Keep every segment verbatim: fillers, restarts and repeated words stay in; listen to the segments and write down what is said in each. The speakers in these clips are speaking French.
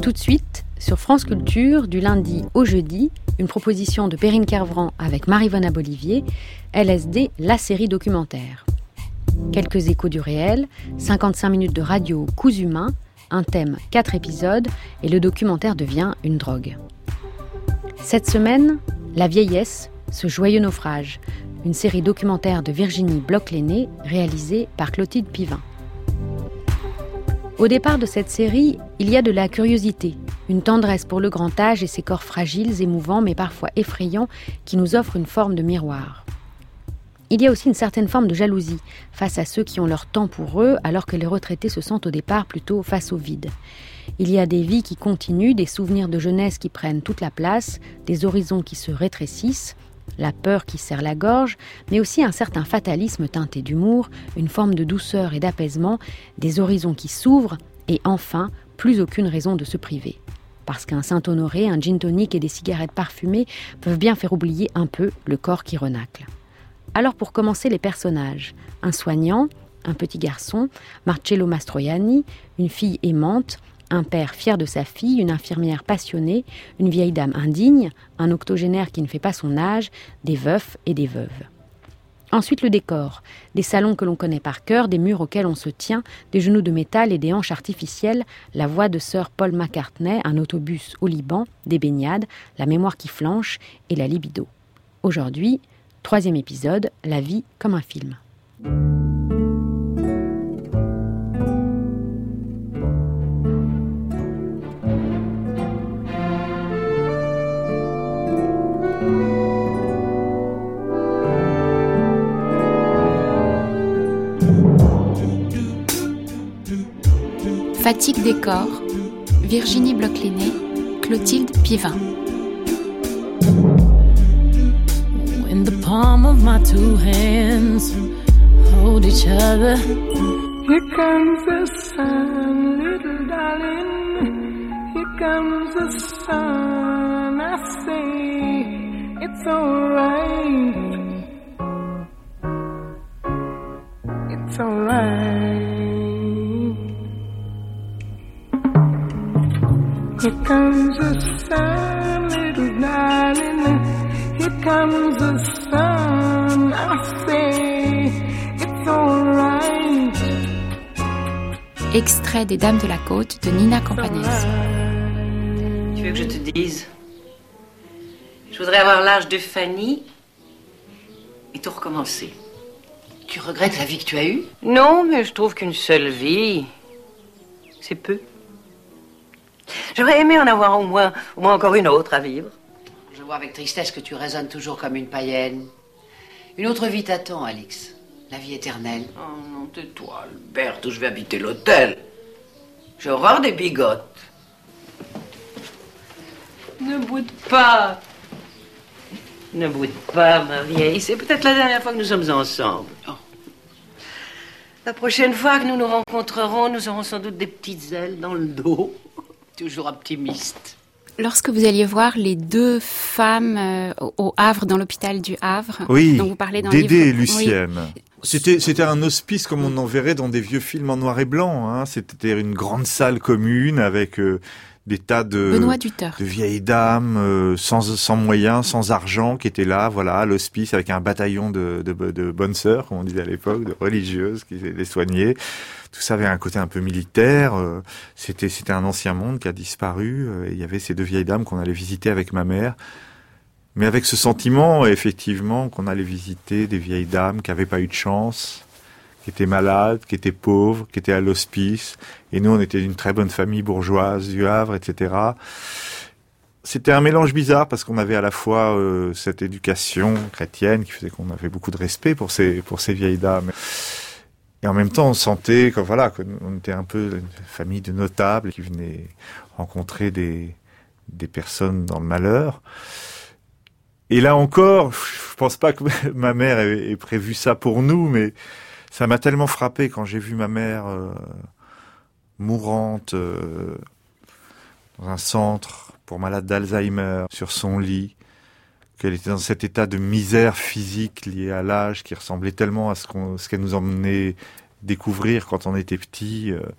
Tout de suite, sur France Culture, du lundi au jeudi, une proposition de Perrine Kervran avec Marie-Vonne Abolivier, L S D, la série documentaire. Quelques échos du réel, cinquante-cinq minutes de radio coups humains, un thème, quatre épisodes, et le documentaire devient une drogue. Cette semaine, La vieillesse, ce joyeux naufrage, une série documentaire de Virginie Bloch-Lenné, réalisée par Clotilde Pivin. Au départ de cette série, il y a de la curiosité, une tendresse pour le grand âge et ses corps fragiles, émouvants, mais parfois effrayants, qui nous offrent une forme de miroir. Il y a aussi une certaine forme de jalousie face à ceux qui ont leur temps pour eux, alors que les retraités se sentent au départ plutôt face au vide. Il y a des vies qui continuent, des souvenirs de jeunesse qui prennent toute la place, des horizons qui se rétrécissent, la peur qui serre la gorge, mais aussi un certain fatalisme teinté d'humour, une forme de douceur et d'apaisement, des horizons qui s'ouvrent, et enfin, plus aucune raison de se priver. Parce qu'un Saint-Honoré, un gin tonic et des cigarettes parfumées peuvent bien faire oublier un peu le corps qui renacle. Alors pour commencer, les personnages. Un soignant, un petit garçon, Marcello Mastroianni, une fille aimante, un père fier de sa fille, une infirmière passionnée, une vieille dame indigne, un octogénaire qui ne fait pas son âge, des veufs et des veuves. Ensuite le décor, des salons que l'on connaît par cœur, des murs auxquels on se tient, des genoux de métal et des hanches artificielles, la voix de Sir Paul McCartney, un autobus au Liban, des baignades, la mémoire qui flanche et la libido. Aujourd'hui, troisième épisode, la vie comme un film. Fatigue des corps, Virginie Bloch-Lenné, Clotilde Pivin. In the palm of my two hands, hold each other. Here comes the sun, little darling. Here comes the sun. I say it's alright. It's alright. Here comes the sun, little darling. Here comes the sun. I say it's alright. Extrait des Dames de la Côte de Nina Campanese. Tu veux que je te dise? Je voudrais avoir l'âge de Fanny et tout recommencer. Tu regrettes la vie que tu as eue? Non, mais je trouve qu'une seule vie, c'est peu. J'aurais aimé en avoir au moins, au moins encore une autre à vivre. Je vois avec tristesse que tu résonnes toujours comme une païenne. Une autre vie t'attend, Alix. La vie éternelle. Oh non, tais-toi, Albert, où je vais habiter l'hôtel. J'ai horreur des bigotes. Ne boude pas. Ne boude pas, ma vieille. C'est peut-être la dernière fois que nous sommes ensemble. Oh. La prochaine fois que nous nous rencontrerons, nous aurons sans doute des petites ailes dans le dos. Toujours optimiste. Lorsque vous alliez voir les deux femmes euh, au Havre, dans l'hôpital du Havre, oui, dont vous parlez dans Dédé le livre. et Lucienne. Oui. C'était, c'était un hospice comme on en verrait dans des vieux films en noir et blanc. Hein. C'était une grande salle commune avec euh, des tas de, Benoît Duter. de vieilles dames euh, sans, sans moyens, sans argent, qui étaient là, voilà, à l'hospice avec un bataillon de, de, de bonnes sœurs, comme on disait à l'époque, de religieuses qui les soignaient. Tout ça avait un côté un peu militaire. Euh, c'était, c'était un ancien monde qui a disparu. Euh, il y avait ces deux vieilles dames qu'on allait visiter avec ma mère. Mais avec ce sentiment, effectivement, qu'on allait visiter des vieilles dames qui n'avaient pas eu de chance, qui étaient malades, qui étaient pauvres, qui étaient à l'hospice. Et nous, on était d'une très bonne famille bourgeoise du Havre, et cetera. C'était un mélange bizarre parce qu'on avait à la fois euh, cette éducation chrétienne qui faisait qu'on avait beaucoup de respect pour ces, pour ces vieilles dames. Et en même temps, on sentait que, voilà, qu'on était un peu une famille de notables qui venaient rencontrer des, des personnes dans le malheur. Et là encore, je pense pas que ma mère ait, ait prévu ça pour nous, mais ça m'a tellement frappé quand j'ai vu ma mère euh, mourante euh, dans un centre pour malades d'Alzheimer, sur son lit, qu'elle était dans cet état de misère physique lié à l'âge qui ressemblait tellement à ce, qu'on, ce qu'elle nous emmenait découvrir quand on était petit, euh,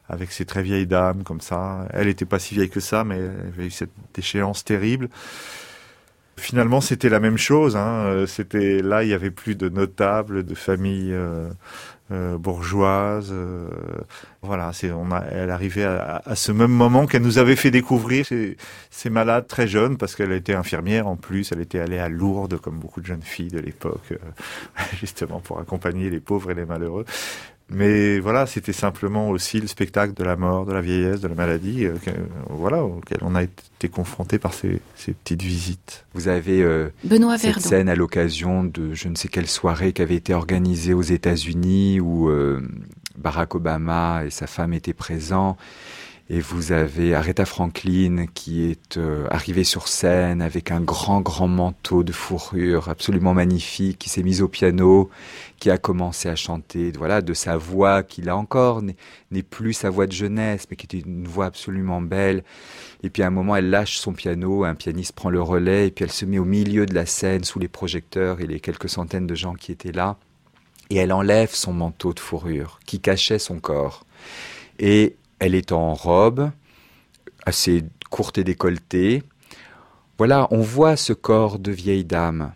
avec ces très vieilles dames comme ça. Elle était pas si vieille que ça, mais elle avait eu cette déchéance terrible. Finalement, c'était la même chose. Hein. C'était là, il y avait plus de notables, de familles euh, euh, bourgeoises. Euh, voilà, c'est, on a, elle arrivait à, à ce même moment qu'elle nous avait fait découvrir ces, ces malades très jeunes, parce qu'elle était infirmière en plus. Elle était allée à Lourdes, comme beaucoup de jeunes filles de l'époque, euh, justement pour accompagner les pauvres et les malheureux. Mais voilà, c'était simplement aussi le spectacle de la mort, de la vieillesse, de la maladie, euh, que, voilà, auquel on a été confronté par ces, ces petites visites. Vous avez euh, Benoît cette Verdon. scène à l'occasion de je ne sais quelle soirée qui avait été organisée aux États-Unis où euh, Barack Obama et sa femme étaient présents. Et vous avez Aretha Franklin qui est euh, arrivée sur scène avec un grand, grand manteau de fourrure absolument magnifique, qui s'est mise au piano, qui a commencé à chanter, voilà, de sa voix qui, là encore, n'est, n'est plus sa voix de jeunesse, mais qui était une voix absolument belle. Et puis à un moment, elle lâche son piano, un pianiste prend le relais, et puis elle se met au milieu de la scène, sous les projecteurs et les quelques centaines de gens qui étaient là. Et elle enlève son manteau de fourrure, qui cachait son corps. Et elle est en robe, assez courte et décolletée. Voilà, on voit ce corps de vieille dame.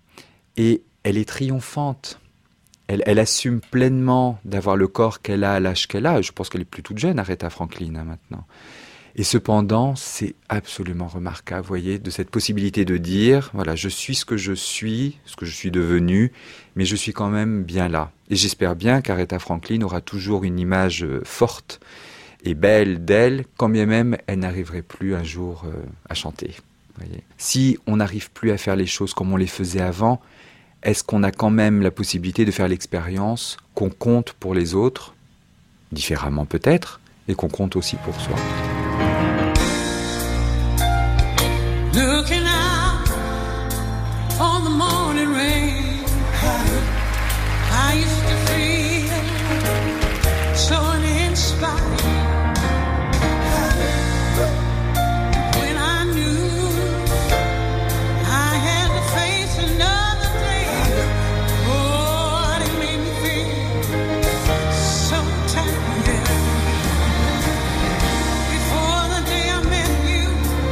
Et elle est triomphante. Elle, elle assume pleinement d'avoir le corps qu'elle a à l'âge qu'elle a. Je pense qu'elle est plus toute jeune, Aretha Franklin, hein, maintenant. Et cependant, c'est absolument remarquable, vous voyez, de cette possibilité de dire, voilà, je suis ce que je suis, ce que je suis devenu, mais je suis quand même bien là. Et j'espère bien qu'Aretha Franklin aura toujours une image forte et belle d'elle, quand bien même elle n'arriverait plus un jour euh, à chanter. Voyez. Si on n'arrive plus à faire les choses comme on les faisait avant, est-ce qu'on a quand même la possibilité de faire l'expérience qu'on compte pour les autres, différemment peut-être, et qu'on compte aussi pour soi? Looking out on the morning rain, I used to feel so uninspired. When I knew I had to face another day, oh, it made me feel so tired. Before the day I met you,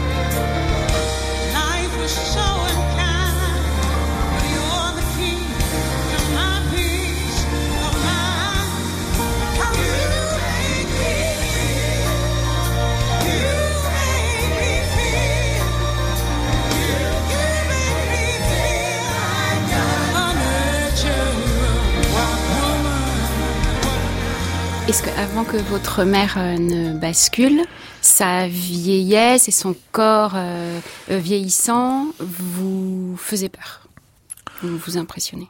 life was so unkind, but you're the key to my peace of mind. How you make me feel, you make me feel, you make me feel like a natural woman. Est-ce qu'avant que votre mère euh, ne bascule, sa vieillesse et son corps euh, euh, vieillissant vous faisaient peur, vous vous impressionnez?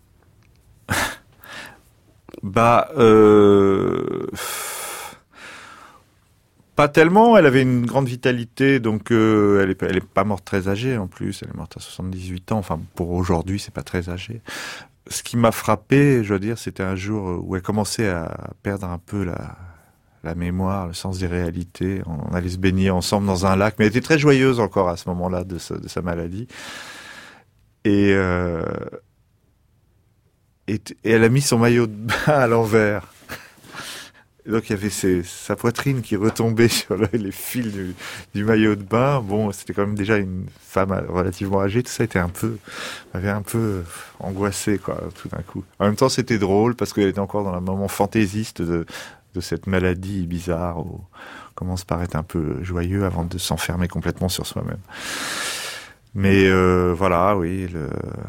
Bah, euh... pas tellement. Elle avait une grande vitalité, donc euh, elle est, elle est pas morte très âgée en plus. Elle est morte à soixante-dix-huit ans. Enfin, pour aujourd'hui, c'est pas très âgé. Ce qui m'a frappé, je dois dire, c'était un jour où elle commençait à perdre un peu la, la mémoire, le sens des réalités. On allait se baigner ensemble dans un lac, mais elle était très joyeuse encore à ce moment-là de, sa, de sa maladie. Et, euh, et, et elle a mis son maillot de bain à l'envers. Et donc il y avait ses, sa poitrine qui retombait sur le, les fils du, du maillot de bain. Bon, c'était quand même déjà une femme relativement âgée. Tout ça était un peu, m'avait un peu angoissé, quoi, tout d'un coup. En même temps, c'était drôle parce qu'elle était encore dans un moment fantaisiste de, de cette maladie bizarre où on commence par être un peu joyeux avant de s'enfermer complètement sur soi-même. Mais euh, voilà, oui. Le...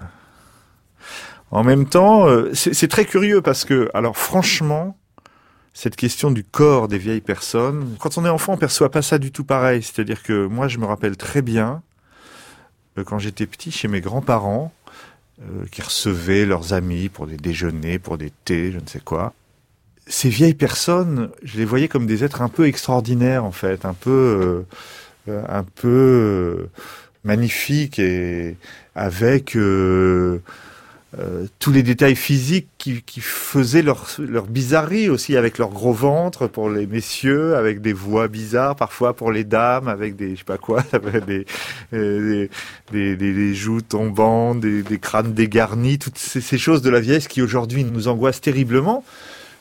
En même temps, euh, c'est, c'est très curieux parce que, alors franchement, cette question du corps des vieilles personnes, quand on est enfant, on perçoit pas ça du tout pareil. C'est-à-dire que moi, je me rappelle très bien, euh, quand j'étais petit, chez mes grands-parents, euh, qui recevaient leurs amis pour des déjeuners, pour des thés, je ne sais quoi. Ces vieilles personnes, je les voyais comme des êtres un peu extraordinaires, en fait, un peu, euh, un peu euh, magnifiques et avec euh, Euh, tous les détails physiques qui, qui faisaient leur, leur bizarrerie aussi, avec leur gros ventre pour les messieurs, avec des voix bizarres parfois pour les dames, avec des je sais pas quoi, des, euh, des, des, des joues tombantes, des, des crânes dégarnis, toutes ces, ces choses de la vieillesse qui aujourd'hui nous angoissent terriblement.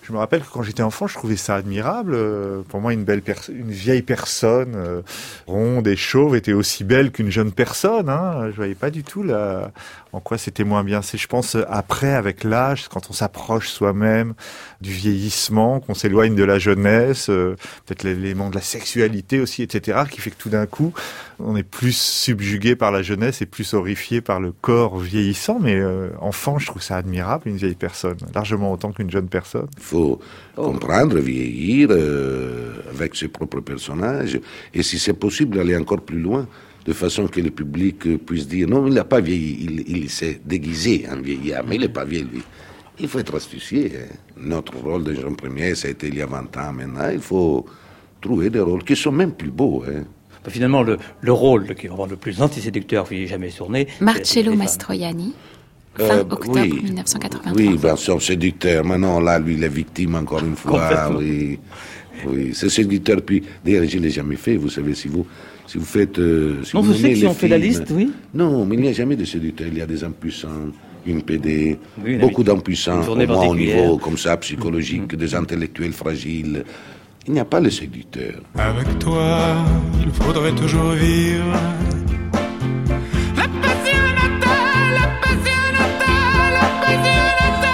Je me rappelle que quand j'étais enfant, je trouvais ça admirable. Euh, pour moi, une belle personne, une vieille personne euh, ronde et chauve était aussi belle qu'une jeune personne. Hein. Je voyais pas du tout la... en quoi c'était moins bien. C'est, je pense, après, avec l'âge, quand on s'approche soi-même du vieillissement, qu'on s'éloigne de la jeunesse, euh, peut-être l'élément de la sexualité aussi, et cetera, qui fait que tout d'un coup, on est plus subjugué par la jeunesse et plus horrifié par le corps vieillissant. Mais euh, enfant, je trouve ça admirable, une vieille personne, largement autant qu'une jeune personne. Il faut comprendre, vieillir euh, avec ses propres personnages, et si c'est possible, aller encore plus loin, de façon que le public puisse dire non, il n'a pas vieilli, il, il s'est déguisé en vieillard, mais il n'est pas vieilli. Il faut être astucieux. Hein. Notre rôle de jeune premier, ça a été il y a vingt ans. Maintenant, il faut trouver des rôles qui sont même plus beaux. Hein. Finalement, le, le rôle qui est vraiment le plus antiséducteur qui ait jamais tourné. Marcello Mastroianni. Fin Euh, octobre oui, mille neuf cent quatre-vingt-trois. Oui, ben son séducteur. Maintenant, là, lui, il est victime encore une fois. Complètement. Oui, oui, c'est séducteur. Puis, d'ailleurs, je ne l'ai jamais fait. Vous savez, si vous, si vous faites. Euh, si Non, vous je sais aimez que si les on fait la films- liste, oui. Non, mais il n'y a jamais de séducteur. Il y a des impuissants, une P D, Oui, une beaucoup habitude, d'impuissants, une journée au moins au particulière. niveau comme ça, psychologique, des intellectuels fragiles. Il n'y a pas le séducteur. Avec toi, il faudrait toujours vivre. La passionata, la passionata, la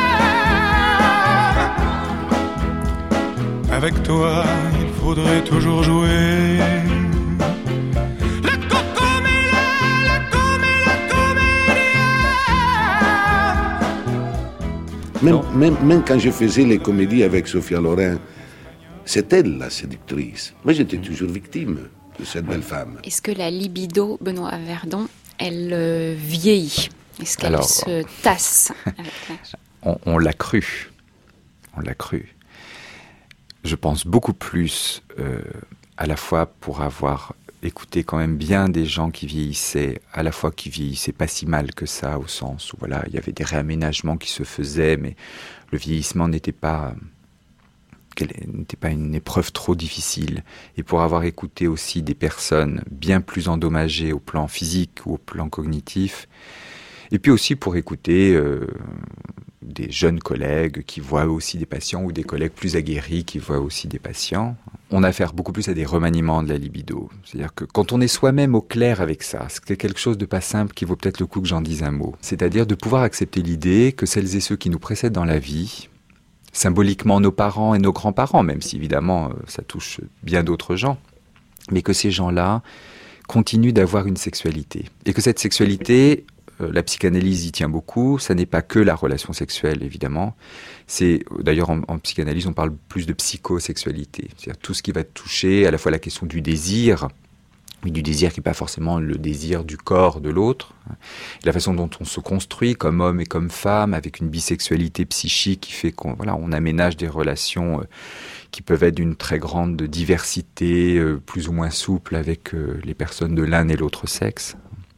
passionata. Avec toi, il faudrait toujours jouer. La cocoméla, la coméla, comédia. Même, même, même quand je faisais les comédies avec Sophia Loren, c'est elle la séductrice. Moi, j'étais toujours victime de cette belle femme. Est-ce que la libido, Benoît Verdon, elle euh, vieillit? Est-ce qu'elle Alors, se tasse avec l'âge? On, on l'a cru. On l'a cru. Je pense beaucoup plus, euh, à la fois pour avoir écouté quand même bien des gens qui vieillissaient, à la fois qui vieillissaient pas si mal que ça, au sens où voilà, il y avait des réaménagements qui se faisaient, mais le vieillissement n'était pas, qu'elle n'était pas une épreuve trop difficile. Et pour avoir écouté aussi des personnes bien plus endommagées au plan physique ou au plan cognitif, et puis aussi pour écouter euh, des jeunes collègues qui voient aussi des patients ou des collègues plus aguerris qui voient aussi des patients. On a affaire beaucoup plus à des remaniements de la libido. C'est-à-dire que quand on est soi-même au clair avec ça, c'est quelque chose de pas simple qui vaut peut-être le coup que j'en dise un mot. C'est-à-dire de pouvoir accepter l'idée que celles et ceux qui nous précèdent dans la vie, symboliquement nos parents et nos grands-parents, même si évidemment ça touche bien d'autres gens, mais que ces gens-là continuent d'avoir une sexualité. Et que cette sexualité, euh, la psychanalyse y tient beaucoup, ça n'est pas que la relation sexuelle évidemment, c'est d'ailleurs en, en psychanalyse on parle plus de psychosexualité, c'est-à-dire tout ce qui va toucher à la fois la question du désir, mais du désir qui n'est pas forcément le désir du corps de l'autre, la façon dont on se construit comme homme et comme femme, avec une bisexualité psychique qui fait qu'on voilà, on aménage des relations qui peuvent être d'une très grande diversité, plus ou moins souple avec les personnes de l'un et l'autre sexe.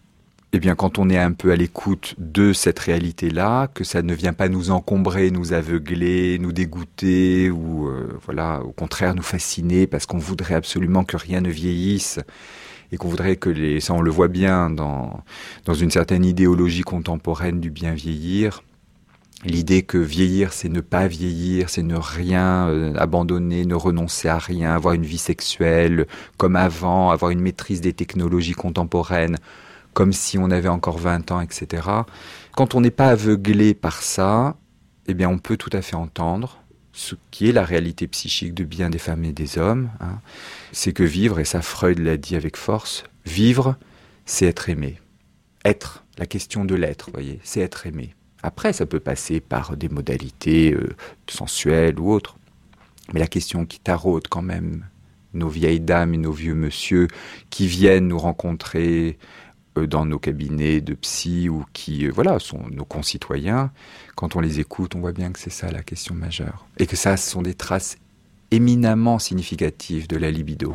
Eh bien, quand on est un peu à l'écoute de cette réalité-là, que ça ne vient pas nous encombrer, nous aveugler, nous dégoûter, ou euh, voilà, au contraire nous fasciner parce qu'on voudrait absolument que rien ne vieillisse, et qu'on voudrait que les... ça on le voit bien dans, dans une certaine idéologie contemporaine du bien vieillir, l'idée que vieillir c'est ne pas vieillir, c'est ne rien euh, abandonner, ne renoncer à rien, avoir une vie sexuelle comme avant, avoir une maîtrise des technologies contemporaines, comme si on avait encore vingt ans, et cetera. Quand on n'est pas aveuglé par ça, eh bien on peut tout à fait entendre ce qui est la réalité psychique de bien des femmes et des hommes, hein. C'est que vivre, et ça Freud l'a dit avec force, vivre, c'est être aimé. Être, la question de l'être, vous voyez, c'est être aimé. Après, ça peut passer par des modalités euh, sensuelles ou autres. Mais la question qui taraude quand même nos vieilles dames et nos vieux monsieur qui viennent nous rencontrer euh, dans nos cabinets de psy ou qui euh, voilà, sont nos concitoyens, quand on les écoute, on voit bien que c'est ça la question majeure. Et que ça, ce sont des traces éminemment significatives de la libido.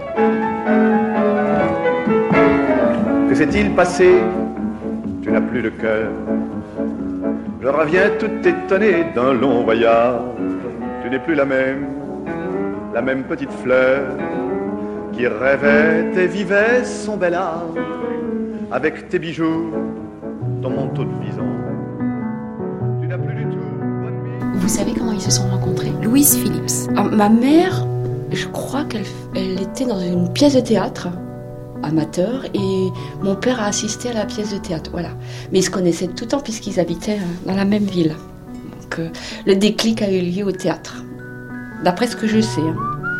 Que s'est-il passé? Tu n'as plus de cœur. Je reviens tout étonné d'un long voyage. Tu n'es plus la même, la même petite fleur qui rêvait et vivait son bel âge. Avec tes bijoux, ton manteau de bison. Tu n'as plus du tout bonne vie. vous savez comment ils se sont rencontrés? Louise Phillips. Ah, ma mère, je crois qu'elle elle était dans une pièce de théâtre amateur et mon père a assisté à la pièce de théâtre, voilà. Mais ils se connaissaient tout le temps puisqu'ils habitaient dans la même ville. Donc euh, le déclic a eu lieu au théâtre, d'après ce que je sais. Hein.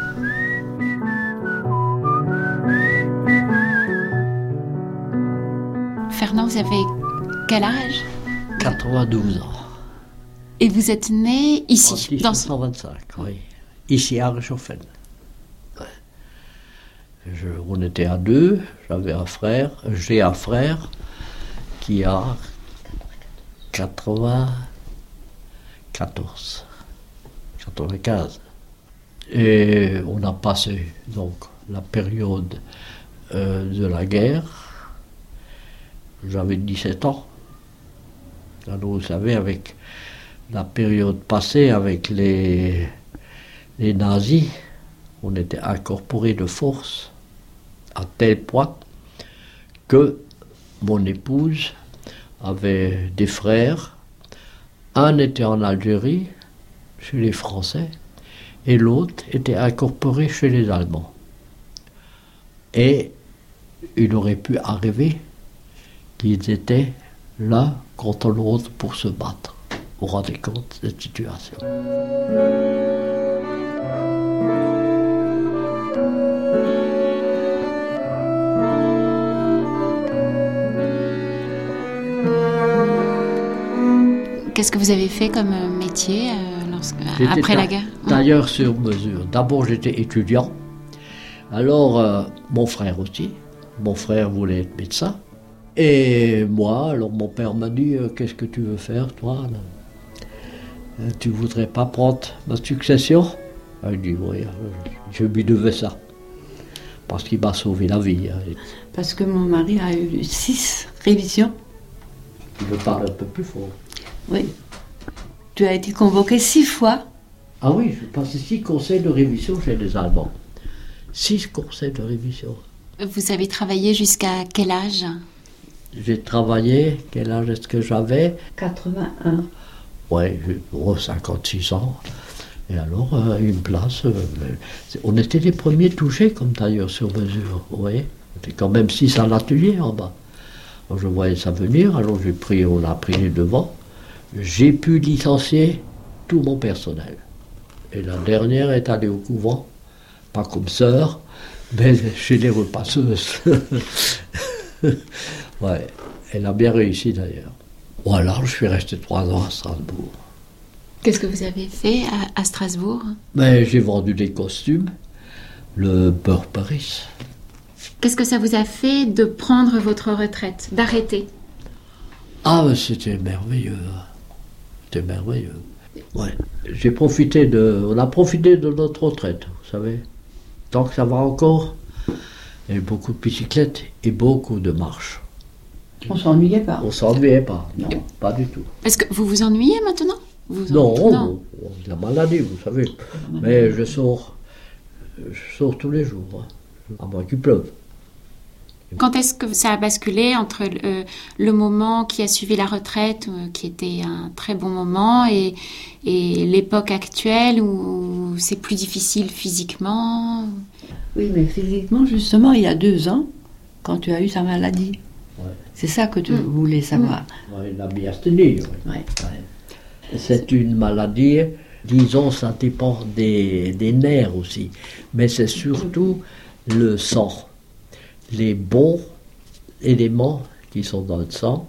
Fernand, vous avez quel âge? quatre-vingt-douze ans. Et vous êtes né ici, en dix-neuf cent vingt-cinq, dans... oui. Ici à Réchauffel. Je, on était à deux, j'avais un frère, j'ai un frère qui a quatre-vingt-quatorze, quatre-vingt-quinze. Et on a passé donc la période euh, de la guerre. J'avais dix-sept ans. Alors vous savez, avec la période passée avec les, les nazis, on était incorporés de force à tel point que mon épouse avait des frères. Un était en Algérie, chez les Français, et l'autre était incorporé chez les Allemands. Et il aurait pu arriver qu'ils étaient l'un contre l'autre pour se battre. Vous vous rendez compte de cette situation? Qu'est-ce que vous avez fait comme métier euh, lorsque, après la guerre? Tailleur sur mesure. D'abord, j'étais étudiant. Alors, euh, mon frère aussi. Mon frère voulait être médecin. Et moi, alors mon père m'a dit euh, qu'est-ce que tu veux faire, toi là? Euh, Tu voudrais pas prendre ma succession? Il dit oui, je lui devais ça. Parce qu'il m'a sauvé la vie. Hein. Parce que mon mari a eu six révisions. Tu me parles un peu plus fort. Oui. Tu as été convoqué six fois. Ah oui, je passé six conseils de révision chez les Allemands. Six conseils de révision. Vous avez travaillé jusqu'à quel âge? J'ai travaillé, quel âge est-ce que j'avais? quatre-vingt-un. Oui, oh, cinquante-six ans. Et alors, euh, une place. Euh, on était les premiers touchés comme tailleur sur mesure, vous voyez. On était quand même six à l'atelier en bas. Alors, je voyais ça venir, alors j'ai pris, on a pris les devants. J'ai pu licencier tout mon personnel. Et la dernière est allée au couvent, pas comme sœur, mais chez les repasseuses. Ouais, elle a bien réussi d'ailleurs. Voilà, je suis resté trois ans à Strasbourg. Qu'est-ce que vous avez fait à, à Strasbourg? Ben, j'ai vendu des costumes, le beurre Paris. Qu'est-ce que ça vous a fait de prendre votre retraite, d'arrêter? Ah, ben, c'était merveilleux. C'était merveilleux. Ouais, j'ai profité de... On a profité de notre retraite, vous savez. Tant que ça va encore, il y a eu beaucoup de bicyclettes et beaucoup de marches. On s'ennuyait pas. On s'ennuyait pas, non, pas du tout. Est-ce que vous vous ennuyez maintenant? vous Non, en... non. La maladie, vous savez. Mais je sors, je sors tous les jours, hein, à moins qu'il pleuve. Quand est-ce que ça a basculé entre euh, le moment qui a suivi la retraite, euh, qui était un très bon moment, et, et l'époque actuelle où c'est plus difficile physiquement? Oui, mais physiquement, justement, il y a deux ans, quand tu as eu ta maladie. Ouais. C'est ça que tu mmh. voulais savoir. Mmh. Ouais, la myasthénie. Ouais. Ouais. Ouais. C'est une maladie, disons, ça dépend des, des nerfs aussi, mais c'est surtout le sang. Les bons éléments qui sont dans le sang,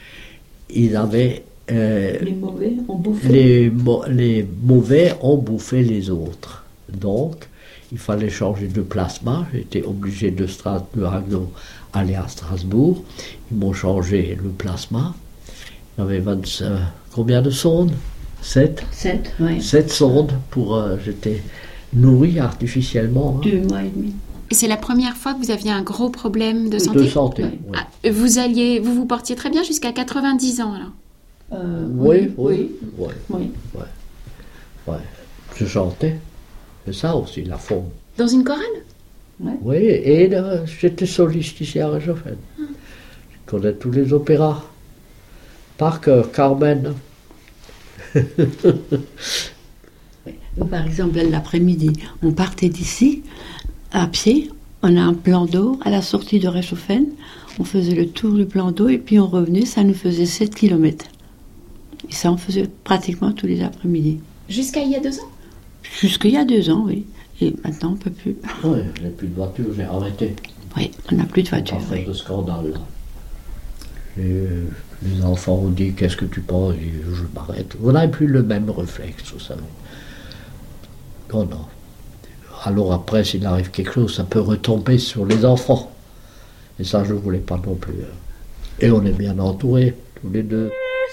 ils avaient... Euh, les mauvais ont bouffé. Les, les mauvais ont bouffé les autres. Donc, il fallait changer de plasma. J'étais obligé de Strasbourg, aller à Strasbourg. Ils m'ont changé le plasma. Il y avait vingt-cinq, combien de sondes? Sept. Sept, oui. Sept sondes pour... Euh, j'étais nourri artificiellement. Deux hein. mois et demi. Et c'est la première fois que vous aviez un gros problème de santé? De santé, oui. Oui. Ah, vous, alliez, vous vous portiez très bien jusqu'à quatre-vingt-dix ans, alors? euh, oui, oui, oui. Oui. oui. oui. Ouais. Je chantais. C'est ça aussi, la forme. Dans une chorale? Ouais. Oui, et euh, j'étais soliste ici à Réchauffel. Hum. Je connais tous les opéras. Par cœur, Carmen. Par exemple, l'après-midi, on partait d'ici, à pied, on a un plan d'eau à la sortie de Reichshofen, on faisait le tour du plan d'eau et puis on revenait, ça nous faisait sept kilomètres. Et ça, on faisait pratiquement tous les après-midi. Jusqu'à il y a deux ans ? Jusqu'il y a deux ans, oui. Et maintenant, on ne peut plus. Oui, je n'ai plus de voiture, j'ai arrêté. Oui, on n'a plus de voiture. Pas oui. de scandale. Et les enfants ont dit, qu'est-ce que tu penses ? Je m'arrête. On n'a plus le même réflexe, vous savez. Non, non. Alors après, s'il arrive quelque chose, ça peut retomber sur les enfants. Et ça, je ne voulais pas non plus. Et on est bien entourés, tous les deux.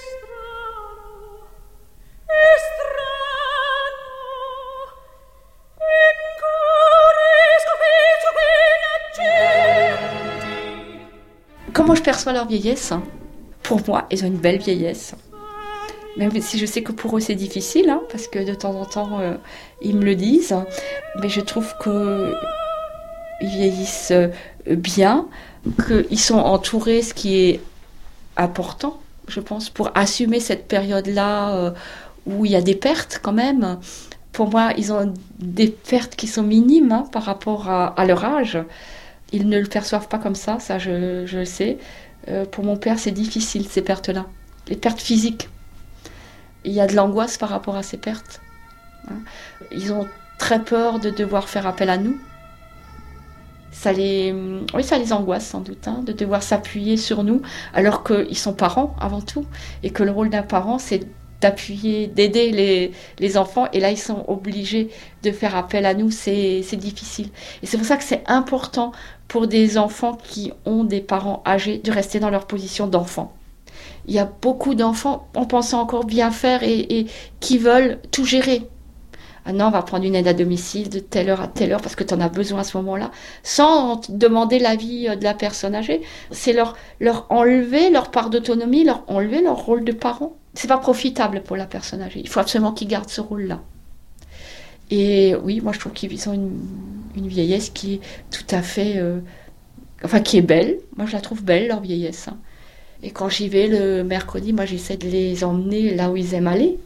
Comment je perçois leur vieillesse ? Pour moi, ils ont une belle vieillesse. Même si je sais que pour eux c'est difficile, hein, parce que de temps en temps euh, ils me le disent, mais je trouve qu'ils vieillissent bien, qu'ils sont entourés, ce qui est important, je pense, pour assumer cette période-là euh, où il y a des pertes quand même. Pour moi, ils ont des pertes qui sont minimes hein, par rapport à, à leur âge. Ils ne le perçoivent pas comme ça, ça je, je le sais. Euh, pour mon père, c'est difficile ces pertes-là, les pertes physiques. Il y a de l'angoisse par rapport à ces pertes. Ils ont très peur de devoir faire appel à nous. Ça les, oui, ça les angoisse sans doute, hein, de devoir s'appuyer sur nous, alors qu'ils sont parents avant tout, et que le rôle d'un parent, c'est d'appuyer, d'aider les, les enfants, et là, ils sont obligés de faire appel à nous, c'est, c'est difficile. Et c'est pour ça que c'est important pour des enfants qui ont des parents âgés de rester dans leur position d'enfant. Il y a beaucoup d'enfants, en pensant encore bien faire, et, et qui veulent tout gérer. Ah non, on va prendre une aide à domicile de telle heure à telle heure parce que tu en as besoin à ce moment-là, sans demander l'avis de la personne âgée. C'est leur, leur enlever leur part d'autonomie, leur enlever leur rôle de parent. C'est pas profitable pour la personne âgée. Il faut absolument qu'ils gardent ce rôle-là. Et oui, moi je trouve qu'ils ont une, une vieillesse qui est tout à fait... Euh, enfin, qui est belle. Moi je la trouve belle, leur vieillesse. Hein. Et quand j'y vais le mercredi, moi j'essaie de les emmener là où ils aiment aller.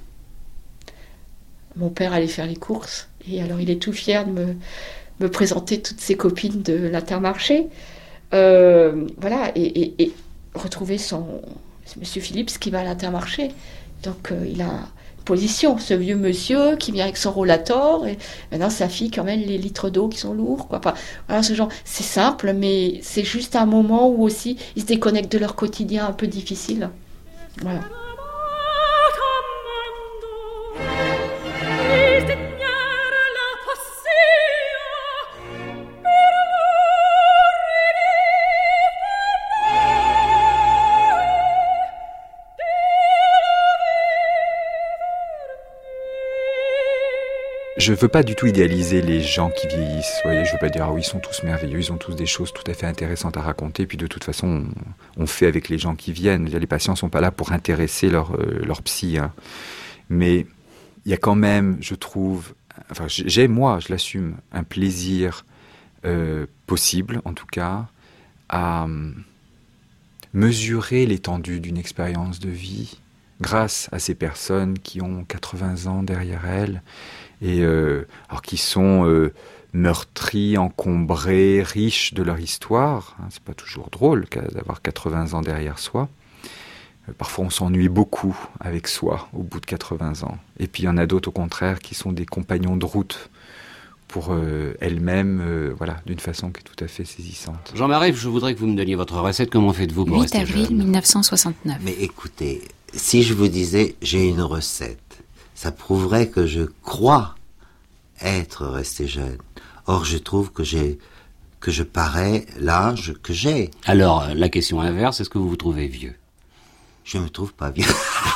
Mon père allait faire les courses, et alors il est tout fier de me, me présenter toutes ses copines de l'Intermarché. Euh, voilà, et, et, et retrouver son monsieur Philippe qui va à l'Intermarché. Donc euh, il a une position, ce vieux monsieur qui vient avec son rollator, et maintenant sa fille qui emmène les litres d'eau qui sont lourds. Quoi. Enfin, voilà, ce genre, c'est simple, mais c'est juste un moment où aussi ils se déconnectent de leur quotidien un peu difficile. Voilà. Je ne veux pas du tout idéaliser les gens qui vieillissent. Vous voyez, je ne veux pas dire, ah oui, ils sont tous merveilleux, ils ont tous des choses tout à fait intéressantes à raconter. Puis de toute façon, on, on fait avec les gens qui viennent. Les patients ne sont pas là pour intéresser leur, euh, leur psy. Hein. Mais il y a quand même, je trouve, enfin, j'ai, moi, je l'assume, un plaisir euh, possible, en tout cas, à euh, mesurer l'étendue d'une expérience de vie grâce à ces personnes qui ont quatre-vingts ans derrière elles, et euh, alors qui sont euh, meurtries, encombrées, riches de leur histoire. Hein, c'est pas toujours drôle d'avoir quatre-vingts ans derrière soi. Euh, parfois on s'ennuie beaucoup avec soi au bout de quatre-vingts ans. Et puis il y en a d'autres au contraire qui sont des compagnons de route pour euh, elles-mêmes, euh, voilà, d'une façon qui est tout à fait saisissante. Jean-Marie, je voudrais que vous me donniez votre recette. Comment faites-vous pour rester jeune ? huit avril mille neuf cent soixante-neuf. Mais écoutez, si je vous disais j'ai une recette, ça prouverait que je crois être resté jeune. Or, je trouve que j'ai, que je parais l'âge que j'ai. Alors, la question inverse, est-ce que vous vous trouvez vieux ? Je me trouve pas vieux.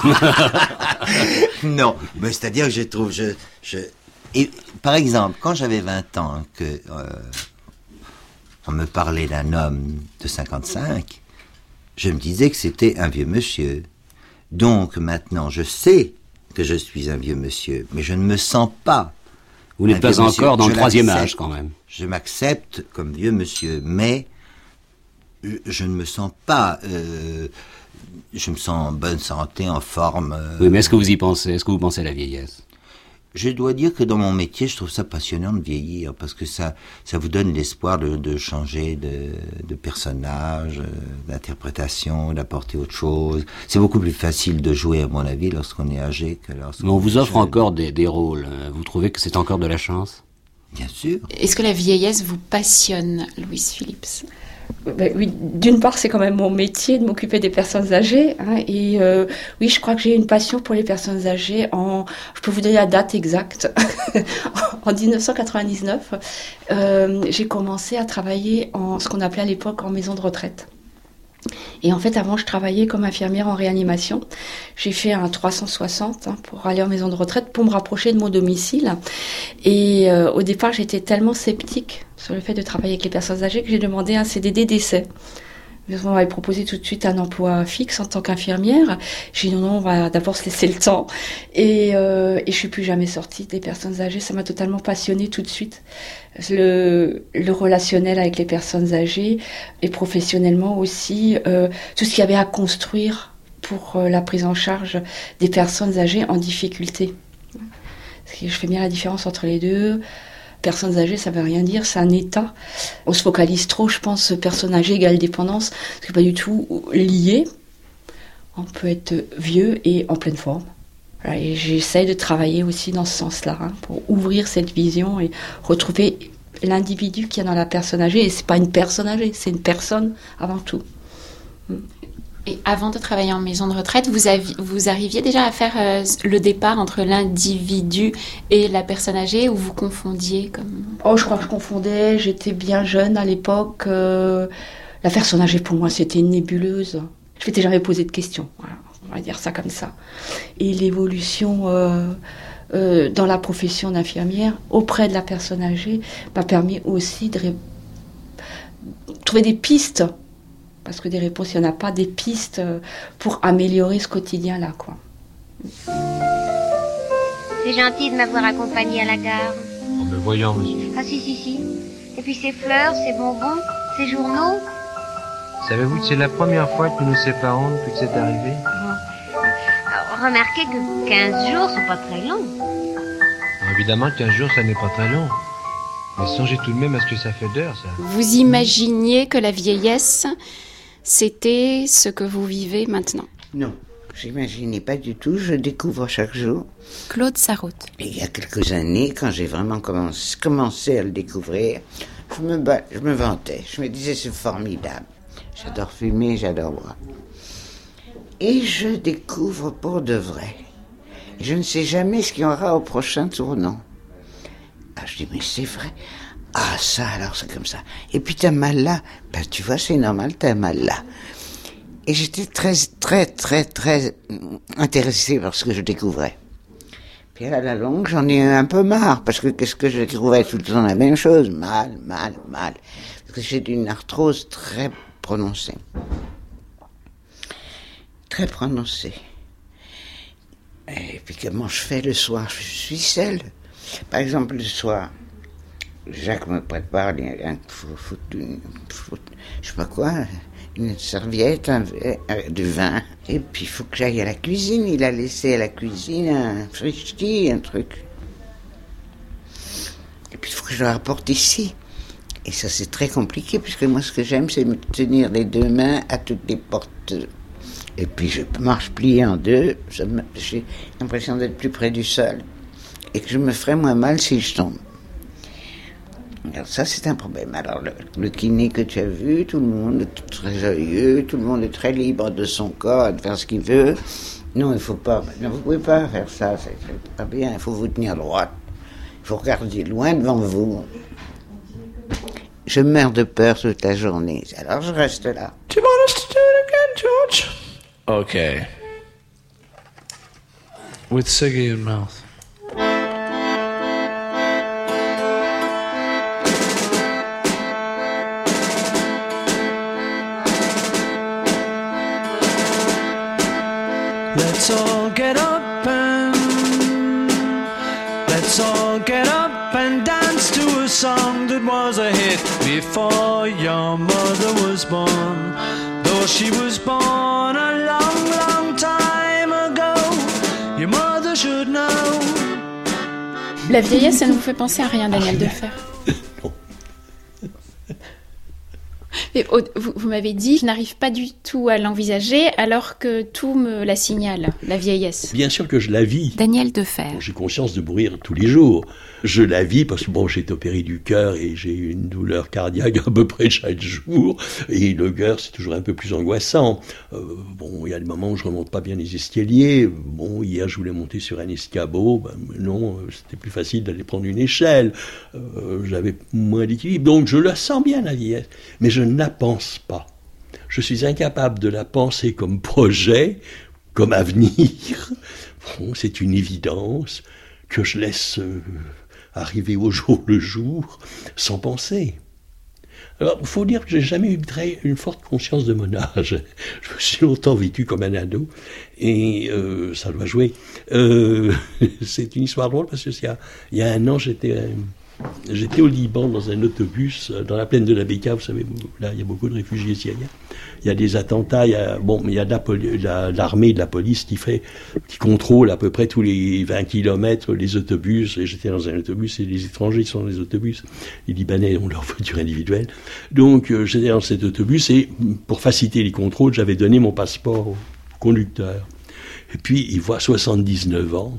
Non, mais c'est-à-dire que je trouve, je, je, et par exemple, quand j'avais vingt ans, que euh, on me parlait d'un homme de cinquante-cinq, je me disais que c'était un vieux monsieur. Donc maintenant, je sais que je suis un vieux monsieur, mais je ne me sens pas. Vous n'êtes pas encore dans le troisième âge, quand même. Je m'accepte comme vieux monsieur, mais je ne me sens pas euh, je me sens en bonne santé, en forme. Euh... Oui, mais est-ce que vous y pensez? Est-ce que vous pensez à la vieillesse? Je dois dire que dans mon métier, je trouve ça passionnant de vieillir, parce que ça, ça vous donne l'espoir de, de changer de, de personnage, d'interprétation, d'apporter autre chose. C'est beaucoup plus facile de jouer, à mon avis, lorsqu'on est âgé que lorsqu'on Mais on vous est offre jeune. encore des, des rôles. Vous trouvez que c'est encore de la chance? Bien sûr. Est-ce que la vieillesse vous passionne, Louise Phillips? Ben oui, d'une part, c'est quand même mon métier de m'occuper des personnes âgées. Hein, et euh, oui, je crois que j'ai une passion pour les personnes âgées. En, je peux vous donner la date exacte. En dix-neuf cent quatre-vingt-dix-neuf, euh, j'ai commencé à travailler en ce qu'on appelait à l'époque en maison de retraite. Et en fait, avant, je travaillais comme infirmière en réanimation. J'ai fait un trois cent soixante hein, pour aller en maison de retraite, pour me rapprocher de mon domicile. Et euh, au départ, j'étais tellement sceptique sur le fait de travailler avec les personnes âgées que j'ai demandé un C D D d'essai. On m'avait proposé tout de suite un emploi fixe en tant qu'infirmière. J'ai dit non, non, on va d'abord se laisser le temps. Et, euh, et je suis plus jamais sortie des personnes âgées. Ça m'a totalement passionnée tout de suite. Le, le relationnel avec les personnes âgées et professionnellement aussi, euh, tout ce qu'il y avait à construire pour euh, la prise en charge des personnes âgées en difficulté. Parce que je fais bien la différence entre les deux. Personnes âgées, ça ne veut rien dire, c'est un état. On se focalise trop, je pense, personnes âgées égale dépendance, ce qui n'est pas du tout lié. On peut être vieux et en pleine forme. Voilà, et j'essaye de travailler aussi dans ce sens-là, hein, pour ouvrir cette vision et retrouver l'individu qu'il y a dans la personne âgée. Et ce n'est pas une personne âgée, c'est une personne avant tout. Et avant de travailler en maison de retraite, vous, aviez, vous arriviez déjà à faire euh, le départ entre l'individu et la personne âgée, ou vous confondiez comme... Oh, je crois que je confondais, j'étais bien jeune à l'époque. Euh, la personne âgée, pour moi, c'était une nébuleuse. Je m'étais jamais posé de questions, voilà, on va dire ça comme ça. Et l'évolution euh, euh, dans la profession d'infirmière, auprès de la personne âgée, m'a permis aussi de ré... trouver des pistes. Parce que des réponses, il n'y en a pas, des pistes pour améliorer ce quotidien-là, quoi. C'est gentil de m'avoir accompagné à la gare. Oh, ben voyons, monsieur. Ah si, si, si. Et puis ces fleurs, ces bonbons, ces journaux. Savez-vous que c'est la première fois que nous nous séparons depuis que c'est arrivé? Alors, remarquez que quinze jours, c'est pas très long. Alors, évidemment, quinze jours, ça n'est pas très long. Mais songez tout de même à ce que ça fait d'heures, ça. Vous imaginiez que la vieillesse, c'était ce que vous vivez maintenant? Non, j'imaginais pas du tout, je découvre chaque jour. Claude Sarraute. Il y a quelques années, quand j'ai vraiment commencé, commencé à le découvrir, je me, ba- je me vantais, je me disais c'est formidable. J'adore fumer, j'adore boire. Et je découvre pour de vrai. Je ne sais jamais ce qu'il y aura au prochain tournant. Ah, je dis, mais c'est vrai. Ah, ça, alors c'est comme ça. Et puis t'as mal là. Ben, tu vois, c'est normal, t'as mal là. Et j'étais très, très, très, très intéressée par ce que je découvrais. Puis à la longue, j'en ai un peu marre, parce que qu'est-ce que je découvrais tout le temps la même chose? Mal, mal, mal. Parce que j'ai une arthrose très prononcée. Très prononcée. Et puis comment je fais le soir? Je suis seule. Par exemple, le soir, Jacques me prépare un, un, une, je sais pas quoi, une serviette, un, un, du vin. Et puis il faut que j'aille à la cuisine. Il a laissé à la cuisine un frichti, un truc. Et puis il faut que je le rapporte ici. Et ça c'est très compliqué, puisque moi ce que j'aime c'est me tenir les deux mains à toutes les portes. Et puis je marche pliée en deux, ça me, j'ai l'impression d'être plus près du sol. Et que je me ferais moins mal si je tombe. Alors ça, c'est un problème. Alors le, le kiné que tu as vu, tout le monde est très joyeux, tout le monde est très libre de son corps, de faire ce qu'il veut. Non, il faut pas, non, vous pouvez pas faire ça, c'est, c'est pas bien, il faut vous tenir droit. Il faut regarder loin devant vous. Je meurs de peur toute la journée, alors je reste là. Do you want us to do it again, George? Okay. With Siggy in mouth. Let's all get up and let's all get up and dance to a song that was a hit before your mother was born. Though Well, she was born a long, long time ago. Your mother should know. La vieillesse, ça nous fait penser à rien, Daniel Defer. Mais, vous, vous m'avez dit, je n'arrive pas du tout à l'envisager alors que tout me la signale, la vieillesse. Bien sûr que je la vis. Daniel Defer. Bon, j'ai conscience de mourir tous les jours. Je la vis parce que bon, j'ai été opéré du cœur et j'ai une douleur cardiaque à peu près chaque jour. Et le cœur, c'est toujours un peu plus angoissant. Euh, bon, il y a des moments où je remonte pas bien les escaliers. Bon, hier, je voulais monter sur un escabeau. Ben, non, c'était plus facile d'aller prendre une échelle. Euh, j'avais moins d'équilibre. Donc, je la sens bien, la vieillesse. Mais je ne la pense pas. Je suis incapable de la penser comme projet, comme avenir. Bon, c'est une évidence que je laisse euh, arriver au jour le jour sans penser. Alors, il faut dire que j'ai jamais eu très, une forte conscience de mon âge. Je me suis longtemps vécu comme un ado, et euh, ça doit jouer. Euh, c'est une histoire drôle, parce que il y a, il y a un an, j'étais... Euh, J'étais au Liban dans un autobus, dans la plaine de la Bekaa, vous savez, là il y a beaucoup de réfugiés syriens. Il y a des attentats, il y a, bon, il y a de la poli- la, l'armée, de la police qui fait, qui contrôle à peu près tous les vingt kilomètres les autobus. Et j'étais dans un autobus et les étrangers sont dans les autobus. Les Libanais ont leur voiture individuelle. Donc euh, j'étais dans cet autobus et pour faciliter les contrôles, j'avais donné mon passeport au conducteur. Et puis il voit soixante-dix-neuf ans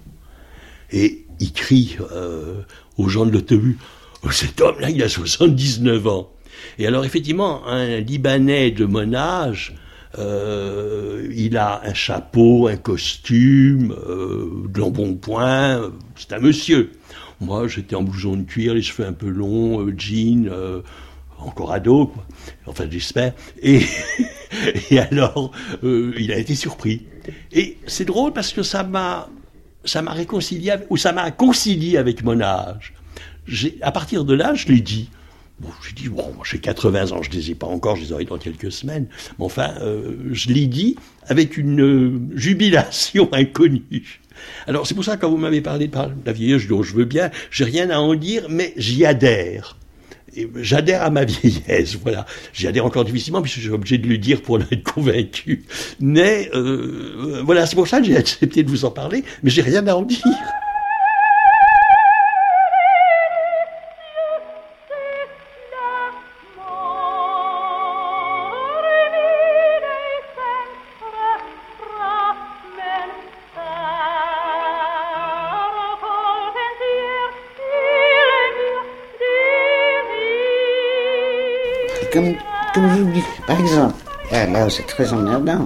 et il crie euh, aux gens de l'autobus, oh, cet homme-là, il a soixante-dix-neuf ans. Et alors, effectivement, un Libanais de mon âge, euh, il a un chapeau, un costume, euh, de l'embonpoint, c'est un monsieur. Moi, j'étais en blouson de cuir, les cheveux un peu longs, euh, jean, euh, encore ado, quoi. Enfin, j'espère. Et, et alors, euh, il a été surpris. Et c'est drôle parce que ça m'a... ça m'a réconcilié, ou ça m'a concilié avec mon âge. J'ai, à partir de là, je l'ai dit. Bon, j'ai dit, bon, moi j'ai quatre-vingts ans, je ne les ai pas encore, je les aurai dans quelques semaines. Mais enfin, euh, je l'ai dit avec une euh, jubilation inconnue. Alors, c'est pour ça que quand vous m'avez parlé de la vieillesse, dont je veux bien, j'ai rien à en dire, mais j'y adhère. Et j'adhère à ma vieillesse, voilà. J'y adhère encore difficilement, puisque je suis obligé de le dire pour en être convaincu. Mais, euh, voilà, c'est pour ça que j'ai accepté de vous en parler, mais j'ai rien à en dire. Comme, comme je vous dis, par exemple, là, là c'est très emmerdant.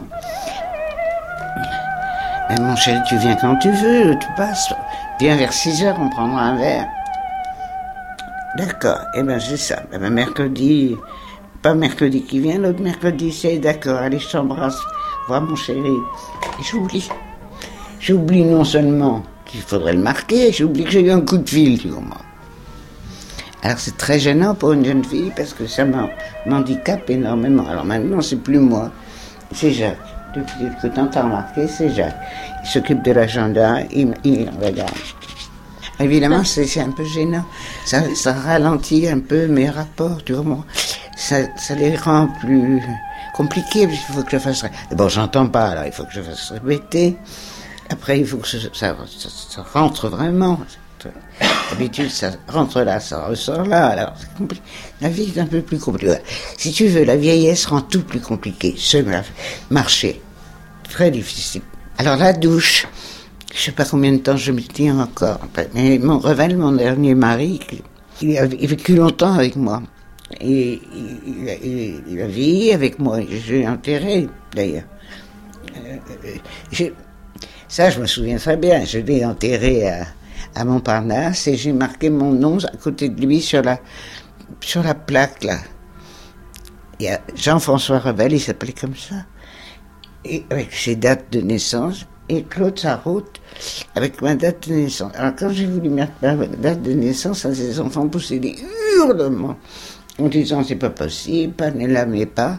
Mais mon chéri, tu viens quand tu veux, tu passes. Viens vers six heures, on prendra un verre. D'accord, eh bien c'est ça. Eh ben, mercredi, pas mercredi qui vient, l'autre mercredi, c'est d'accord, allez, je t'embrasse. Vois mon chéri. Et j'oublie. J'oublie non seulement qu'il faudrait le marquer, j'oublie que j'ai eu un coup de fil, tu comprends. Alors c'est très gênant pour une jeune fille parce que ça m'handicape énormément. Alors maintenant c'est plus moi, c'est Jacques. Depuis que tu as remarqué, c'est Jacques. Il s'occupe de l'agenda, il, il regarde. Évidemment c'est, c'est un peu gênant. Ça, ça ralentit un peu mes rapports, tu vois. Ça, ça les rend plus compliqués. Il faut que je fasse... D'abord j'entends pas, alors il faut que je fasse répéter. Après il faut que ça, ça, ça, ça rentre vraiment. D'habitude, ça rentre là, ça ressort là, alors c'est compliqué. La vie est un peu plus compliquée. Si tu veux, la vieillesse rend tout plus compliqué. Se marcher, très difficile. Alors la douche, je sais pas combien de temps je me tiens encore. Mais mon Revel, mon dernier mari, il a vécu longtemps avec moi. Et il a, il, il a vieilli avec moi. Je l'ai enterré, d'ailleurs. Euh, ça, je me souviens très bien. Je l'ai enterré à... à Montparnasse, et j'ai marqué mon nom à côté de lui sur la, sur la plaque, là. Il y a Jean-François Revel, il s'appelait comme ça, et avec ses dates de naissance, et Claude Sarraute, avec ma date de naissance. Alors quand j'ai voulu mettre ma date de naissance, ces enfants poussaient des hurlements, en disant c'est pas possible, pas, ne la mets pas.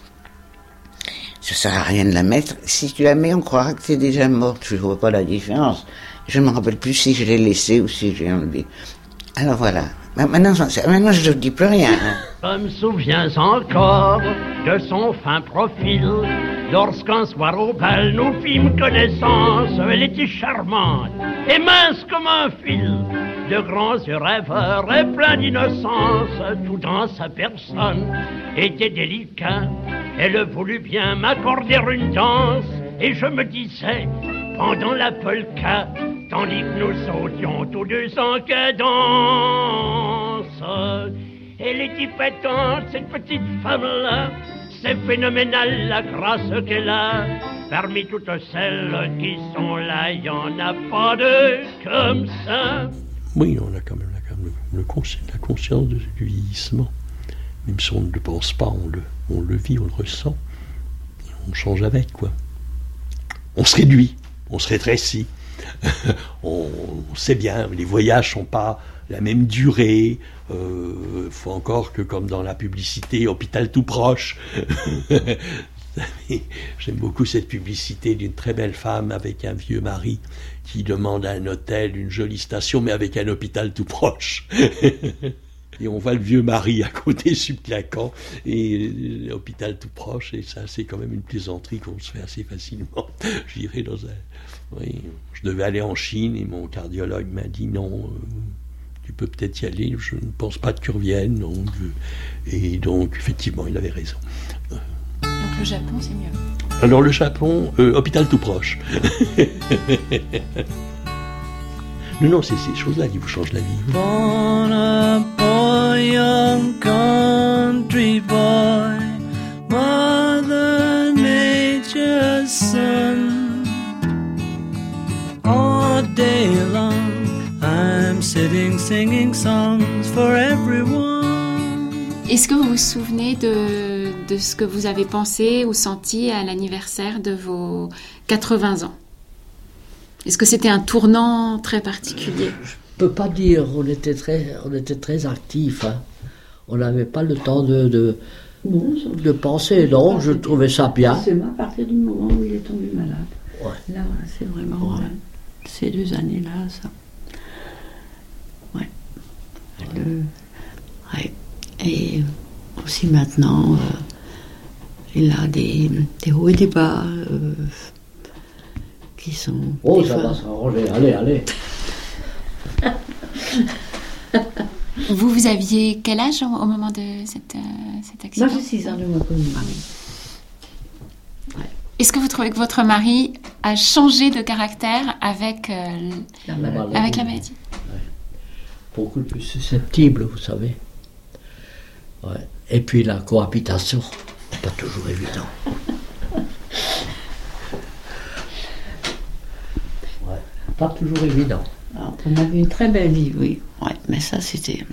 Ça sert à rien de la mettre. Si tu la mets, on croira que t'es déjà morte. Je vois pas la différence. Je ne me rappelle plus si je l'ai laissé ou si j'ai enlevé. Alors voilà. Maintenant, maintenant je ne dis plus rien. Hein. Je me souviens encore de son fin profil. Lorsqu'un soir au bal nous fîmes connaissance, elle était charmante et mince comme un fil, de grands yeux rêveurs et plein d'innocence. Tout dans sa personne était délicat. Elle voulut bien m'accorder une danse, et je me disais, pendant la polka, tandis que nous sautions tous deux en cadence. Elle est épatante, cette petite femme-là. C'est phénoménal la grâce qu'elle a. Parmi toutes celles qui sont là, il n'y en a pas deux comme ça. Oui, on a quand même, on a quand même le, le consci- la conscience du vieillissement. Même si on ne le pense pas, on le, on le vit, on le ressent. On change avec, quoi. On se réduit, on se rétrécit. on, on sait bien, les voyages sont pas la même durée. Il euh, faut encore que, comme dans la publicité, hôpital tout proche. J'aime beaucoup cette publicité d'une très belle femme avec un vieux mari qui demande à un hôtel une jolie station, mais avec un hôpital tout proche. Et on voit le vieux mari à côté, subclaquant, et l'hôpital tout proche, et ça, c'est quand même une plaisanterie qu'on se fait assez facilement. J'irai dans un... Oui, je devais aller en Chine, et mon cardiologue m'a dit non, euh, tu peux peut-être y aller, je ne pense pas que tu reviennes. Donc, euh, et donc, effectivement, il avait raison. Euh, donc le Japon, c'est mieux. Alors le Japon, euh, hôpital tout proche. Non, non, c'est ces choses-là qui vous changent la vie. Born a boy, young country boy, Mother Nature's son. All day long, I'm sitting singing songs for everyone. Est-ce que vous vous souvenez de, de ce que vous avez pensé ou senti à l'anniversaire de vos quatre-vingts ans ? Est-ce que c'était un tournant très particulier ? Je ne peux pas dire, on était très, on était très actifs. Hein. On n'avait pas le temps de, de, bon, de penser. Non, je trouvais ça bien. C'est à partir du moment où il est tombé malade. Ouais. Là, c'est vraiment ouais. euh, ces deux années-là, ça. Ouais. ouais. Le, ouais. Et aussi maintenant, euh, il a des, des hauts et des bas. Euh, qui sont... Oh, ça va s'arranger, allez, allez. Vous, vous aviez quel âge au, au moment de cette, euh, cet accident ? Moi, j'ai six ans de mon connu mari. Ouais. Est-ce que vous trouvez que votre mari a changé de caractère avec, euh, la, maladie. avec la maladie ? Ouais. Beaucoup plus susceptible, vous savez. Ouais. Et puis la cohabitation, c'est pas toujours évident. Pas toujours évident. Alors, on avait une très belle vie, oui. Ouais, mais ça, c'était...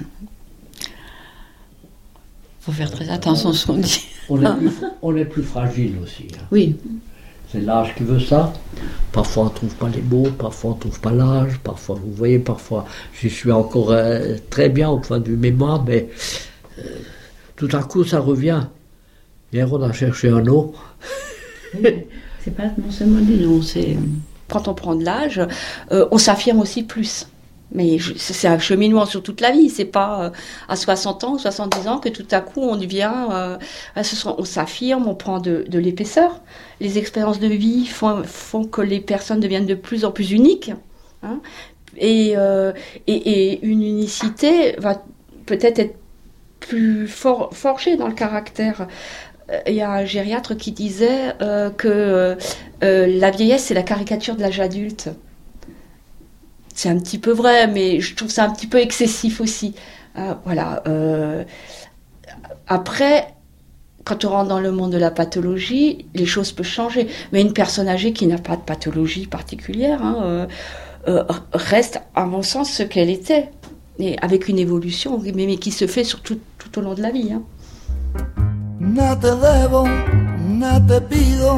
Faut faire très attention à ce qu'on dit. On est plus, on est plus fragile aussi. Hein. Oui. C'est l'âge qui veut ça. Parfois, on ne trouve pas les mots, parfois, on ne trouve pas l'âge. Parfois, vous voyez, parfois, je suis encore euh, très bien au point de vue mémoire, mais euh, tout à coup, ça revient. Hier, on a cherché un nom. Oui, c'est pas seulement du nom, c'est... Quand on prend de l'âge, euh, on s'affirme aussi plus. Mais je, c'est un cheminement sur toute la vie. C'est pas euh, à soixante ans, soixante-dix ans que tout à coup on devient, euh, on s'affirme, on prend de, de l'épaisseur. Les expériences de vie font, font que les personnes deviennent de plus en plus uniques. Hein, et, euh, et, et une unicité va peut-être être plus for, forgée dans le caractère. Il y a un gériatre qui disait euh, que euh, la vieillesse, c'est la caricature de l'âge adulte. C'est un petit peu vrai, mais je trouve ça un petit peu excessif aussi. Euh, voilà. Euh, après, quand on rentre dans le monde de la pathologie, les choses peuvent changer. Mais une personne âgée qui n'a pas de pathologie particulière hein, euh, euh, reste, à mon sens, ce qu'elle était. Et avec une évolution, mais, mais qui se fait sur tout, tout au long de la vie. Hein. No te debo, no te pido,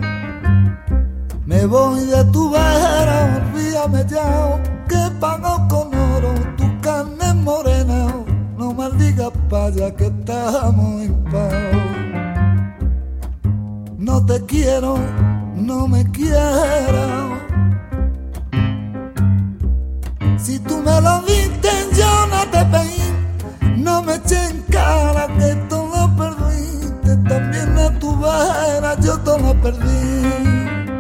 me voy de tu vera, olvídame ya, que pago con oro tu carne morena, no maldigas paya que estamos en paz. No te quiero, no me quieras, si tú me lo viste yo no te pedí, no me eché en cara que todo perdí. También perdí.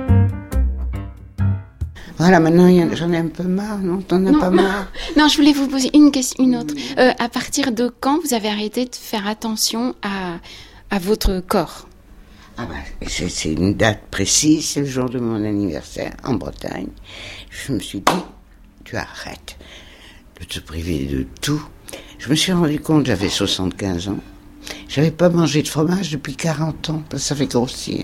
Voilà, maintenant y en- j'en ai un peu marre, non? T'en as Non, pas non. marre? Non, je voulais vous poser une question, une autre. Euh, à partir de quand vous avez arrêté de faire attention à, à votre corps? Ah ben, c'est, c'est une date précise, c'est le jour de mon anniversaire en Bretagne. Je me suis dit, tu arrêtes de te priver de tout. Je me suis rendu compte, j'avais soixante-quinze ans, j'avais pas mangé de fromage depuis quarante ans, parce que ça fait grossir.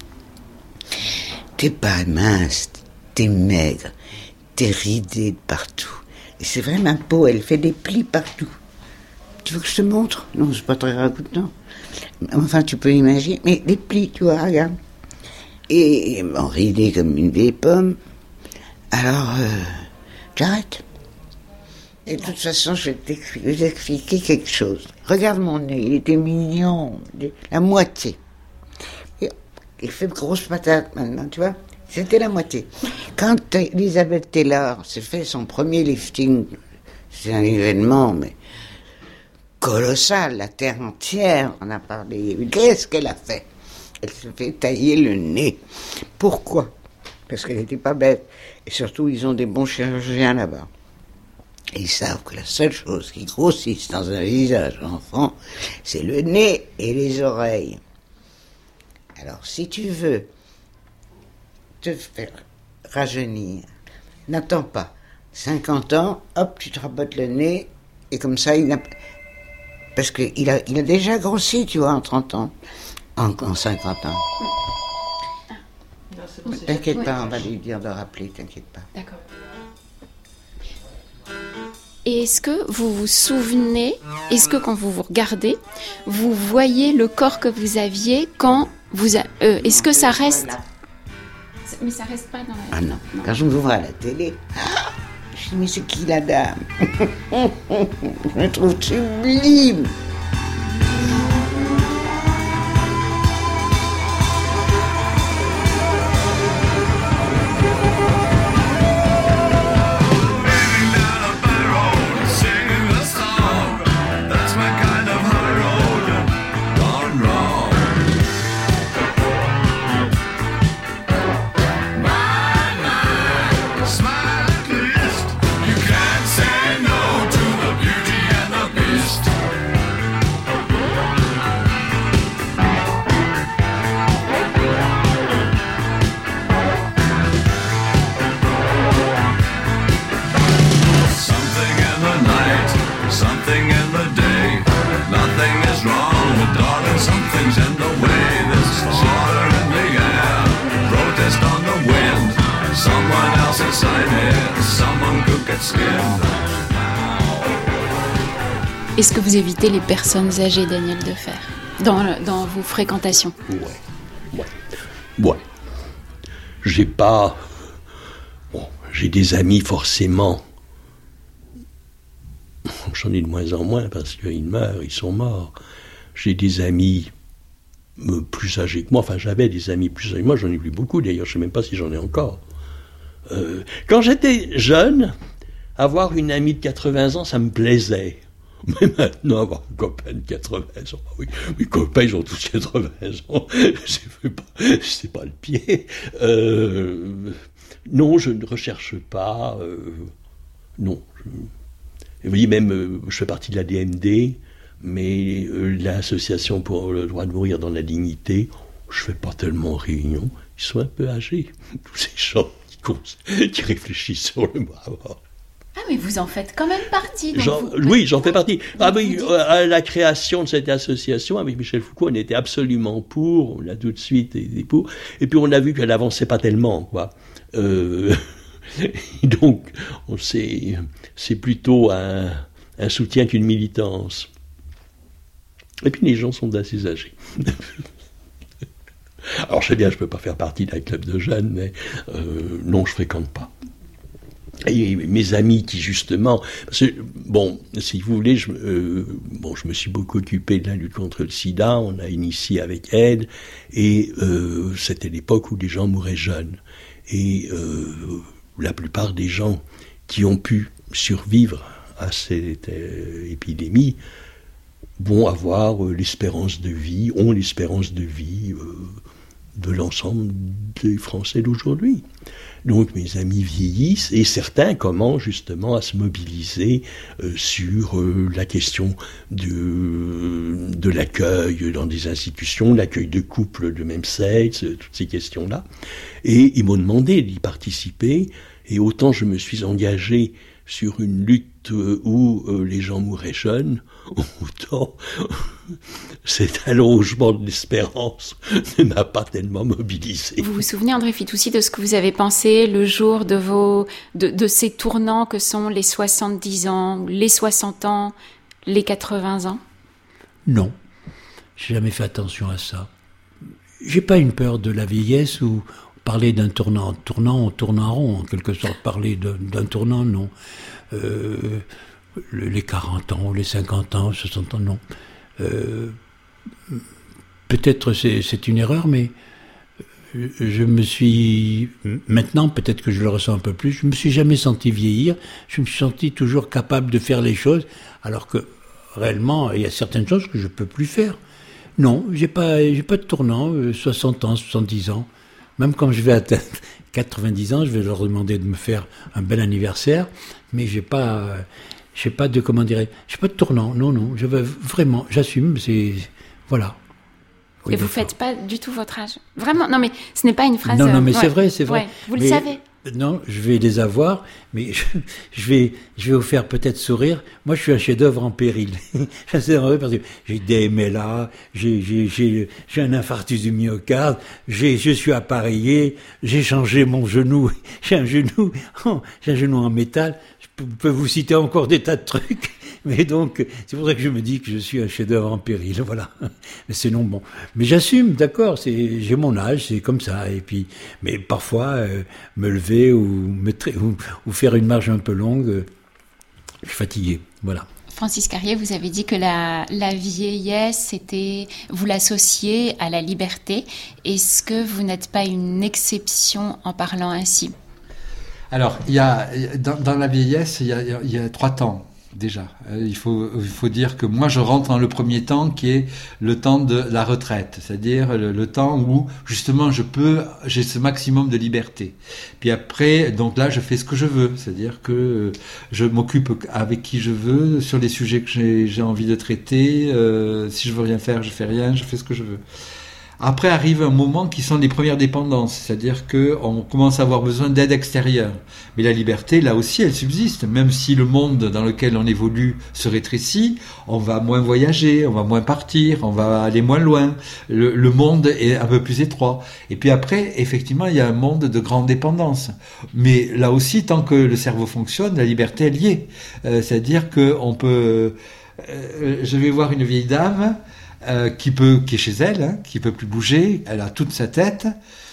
T'es pas mince, t'es maigre, t'es ridé de partout. Et c'est vrai, ma peau, elle fait des plis partout. Tu veux que je te montre? Non, c'est pas très ragoûtant. Enfin, tu peux imaginer, mais des plis, tu vois, regarde. Et bon, ridé comme une vieille pomme. Alors, euh, j'arrête. Et de toute façon, je vais t'expliquer, je vais t'expliquer quelque chose. Regarde mon nez, il était mignon, la moitié. Et il fait grosse patate maintenant, tu vois. C'était la moitié. Quand Elizabeth Taylor s'est fait son premier lifting, c'est un événement, mais colossal, la terre entière en a parlé. Qu'est-ce qu'elle a fait? Elle s'est fait tailler le nez. Pourquoi? Parce qu'elle n'était pas bête. Et surtout, ils ont des bons chirurgiens là-bas. Et ils savent que la seule chose qui grossisse dans un visage d'enfant, c'est le nez et les oreilles. Alors, si tu veux te faire rajeunir, n'attends pas. cinquante ans, hop, tu te rabotes le nez, et comme ça, il a... Parce qu'il a, il a déjà grossi, tu vois, en trente ans, en, en cinquante ans. bon, T'inquiète ouais. pas, on va lui dire de rappeler, t'inquiète pas. D'accord. Et est-ce que vous vous souvenez, est-ce que quand vous vous regardez, vous voyez le corps que vous aviez quand vous... A, euh, est-ce que ça reste... Mais ça reste pas dans la... Ah non, quand je me vois à la télé, je dis, mais c'est qui la dame? Je me trouve sublime. Est-ce que vous évitez les personnes âgées, Daniel Defer, dans, le- dans vos fréquentations? Ouais, ouais, ouais. J'ai pas... Bon, j'ai des amis forcément. J'en ai de moins en moins parce qu'ils meurent, ils sont morts. J'ai des amis euh, plus âgés que moi. Enfin, j'avais des amis plus âgés que moi. J'en ai plus beaucoup d'ailleurs. Je sais même pas si j'en ai encore. Euh, quand j'étais jeune, avoir une amie de quatre-vingts ans, ça me plaisait. Mais maintenant, avoir un copain de quatre-vingts ans, oui, mes copains, ils ont tous quatre-vingts ans, c'est pas, c'est pas le pied. Euh, non, je ne recherche pas, euh, non. Je, vous voyez, même, euh, je fais partie de la D M D, mais euh, l'association pour le droit de mourir dans la dignité, je fais pas tellement réunion, ils sont un peu âgés, tous ces gens qui, cons- qui réfléchissent sur le mot à mort. Ah, mais vous en faites quand même partie. donc J'en- vous- oui, j'en fais partie. Ah oui, euh, à la création de cette association, avec Michel Foucault, on était absolument pour, on l'a tout de suite été pour, et puis on a vu qu'elle avançait pas tellement, quoi. Euh, donc, on sait, c'est plutôt un, un soutien qu'une militance. Et puis les gens sont assez âgés. Alors je sais bien, je peux pas faire partie d'un club de jeunes, mais euh, non, je fréquente pas. Et mes amis qui justement, parce que, bon, si vous voulez, je, euh, bon, je me suis beaucoup occupé de la lutte contre le sida, on a initié avec aide, et euh, c'était l'époque où les gens mouraient jeunes. Et euh, la plupart des gens qui ont pu survivre à cette euh, épidémie vont avoir euh, l'espérance de vie, ont l'espérance de vie euh, de l'ensemble des Français d'aujourd'hui. Donc mes amis vieillissent et certains commencent justement à se mobiliser euh, sur euh, la question de, de l'accueil dans des institutions, l'accueil de couples de même sexe, euh, toutes ces questions-là. Et ils m'ont demandé d'y participer et autant je me suis engagé sur une lutte où euh, les gens mouraient jeunes, autant cet allongement de l'espérance ne m'a pas tellement mobilisé. Vous vous souvenez, André Fitoussi, de ce que vous avez pensé le jour de vos de, de ces tournants que sont les soixante-dix ans, les soixante ans, les quatre-vingts ans? Non, j'ai jamais fait attention à ça. J'ai pas une peur de la vieillesse ou parler d'un tournant. Tournant, on tourne en rond, en quelque sorte. Parler d'un, d'un tournant, non. Euh, les quarante ans, les cinquante ans, soixante ans, non. Euh, peut-être c'est, c'est une erreur, mais je me suis... Maintenant, peut-être que je le ressens un peu plus, je me suis jamais senti vieillir. Je me suis senti toujours capable de faire les choses, alors que, réellement, il y a certaines choses que je peux plus faire. Non, j'ai pas, j'ai pas de tournant, soixante ans, soixante-dix ans. Même quand je vais atteindre quatre-vingt-dix ans, je vais leur demander de me faire un bel anniversaire, mais j'ai pas, j'ai pas de, comment dirais, j'ai pas de tournant. Non, non, je veux vraiment, j'assume, c'est, voilà. Oui, et vous faites pas du tout votre âge. Vraiment, non mais ce n'est pas une phrase... Non, non, mais ouais, c'est vrai, c'est vrai. Ouais, vous mais, le savez. Non, je vais les avoir, mais je, je vais, je vais vous faire peut-être sourire. Moi, je suis un chef-d'œuvre en péril. C'est vrai parce que j'ai des M L A, j'ai, j'ai, j'ai, j'ai un infarctus du myocarde, j'ai, je suis appareillé, j'ai changé mon genou, j'ai un genou, oh, j'ai un genou en métal. Je peux vous citer encore des tas de trucs. Mais donc, c'est pour ça que je me dis que je suis un chef-d'œuvre en péril, voilà. Mais sinon, bon. Mais j'assume, d'accord, c'est, j'ai mon âge, c'est comme ça. Et puis, mais parfois, euh, me lever ou, me tra- ou, ou faire une marche un peu longue, euh, je suis fatigué, voilà. Francis Carrier, vous avez dit que la, la vieillesse, c'était, vous l'associez à la liberté. Est-ce que vous n'êtes pas une exception en parlant ainsi? Alors, il y a, dans, dans la vieillesse, il y a, il y a trois temps. Déjà, il faut, il faut dire que moi je rentre dans le premier temps qui est le temps de la retraite, c'est-à-dire le, le temps où justement je peux, j'ai ce maximum de liberté. Puis après, donc là je fais ce que je veux, c'est-à-dire que je m'occupe avec qui je veux, sur les sujets que j'ai, j'ai envie de traiter, euh, si je veux rien faire, je fais rien, je fais ce que je veux. Après arrive un moment qui sont les premières dépendances, c'est-à-dire que on commence à avoir besoin d'aide extérieure. Mais la liberté, là aussi, elle subsiste. Même si le monde dans lequel on évolue se rétrécit, on va moins voyager, on va moins partir, on va aller moins loin. Le, le monde est un peu plus étroit. Et puis après, effectivement, il y a un monde de grande dépendance. Mais là aussi, tant que le cerveau fonctionne, la liberté, elle y est. Euh, c'est-à-dire que on peut... Euh, je vais voir une vieille dame... Euh, qui peut, qui est chez elle, hein, qui peut plus bouger, elle a toute sa tête,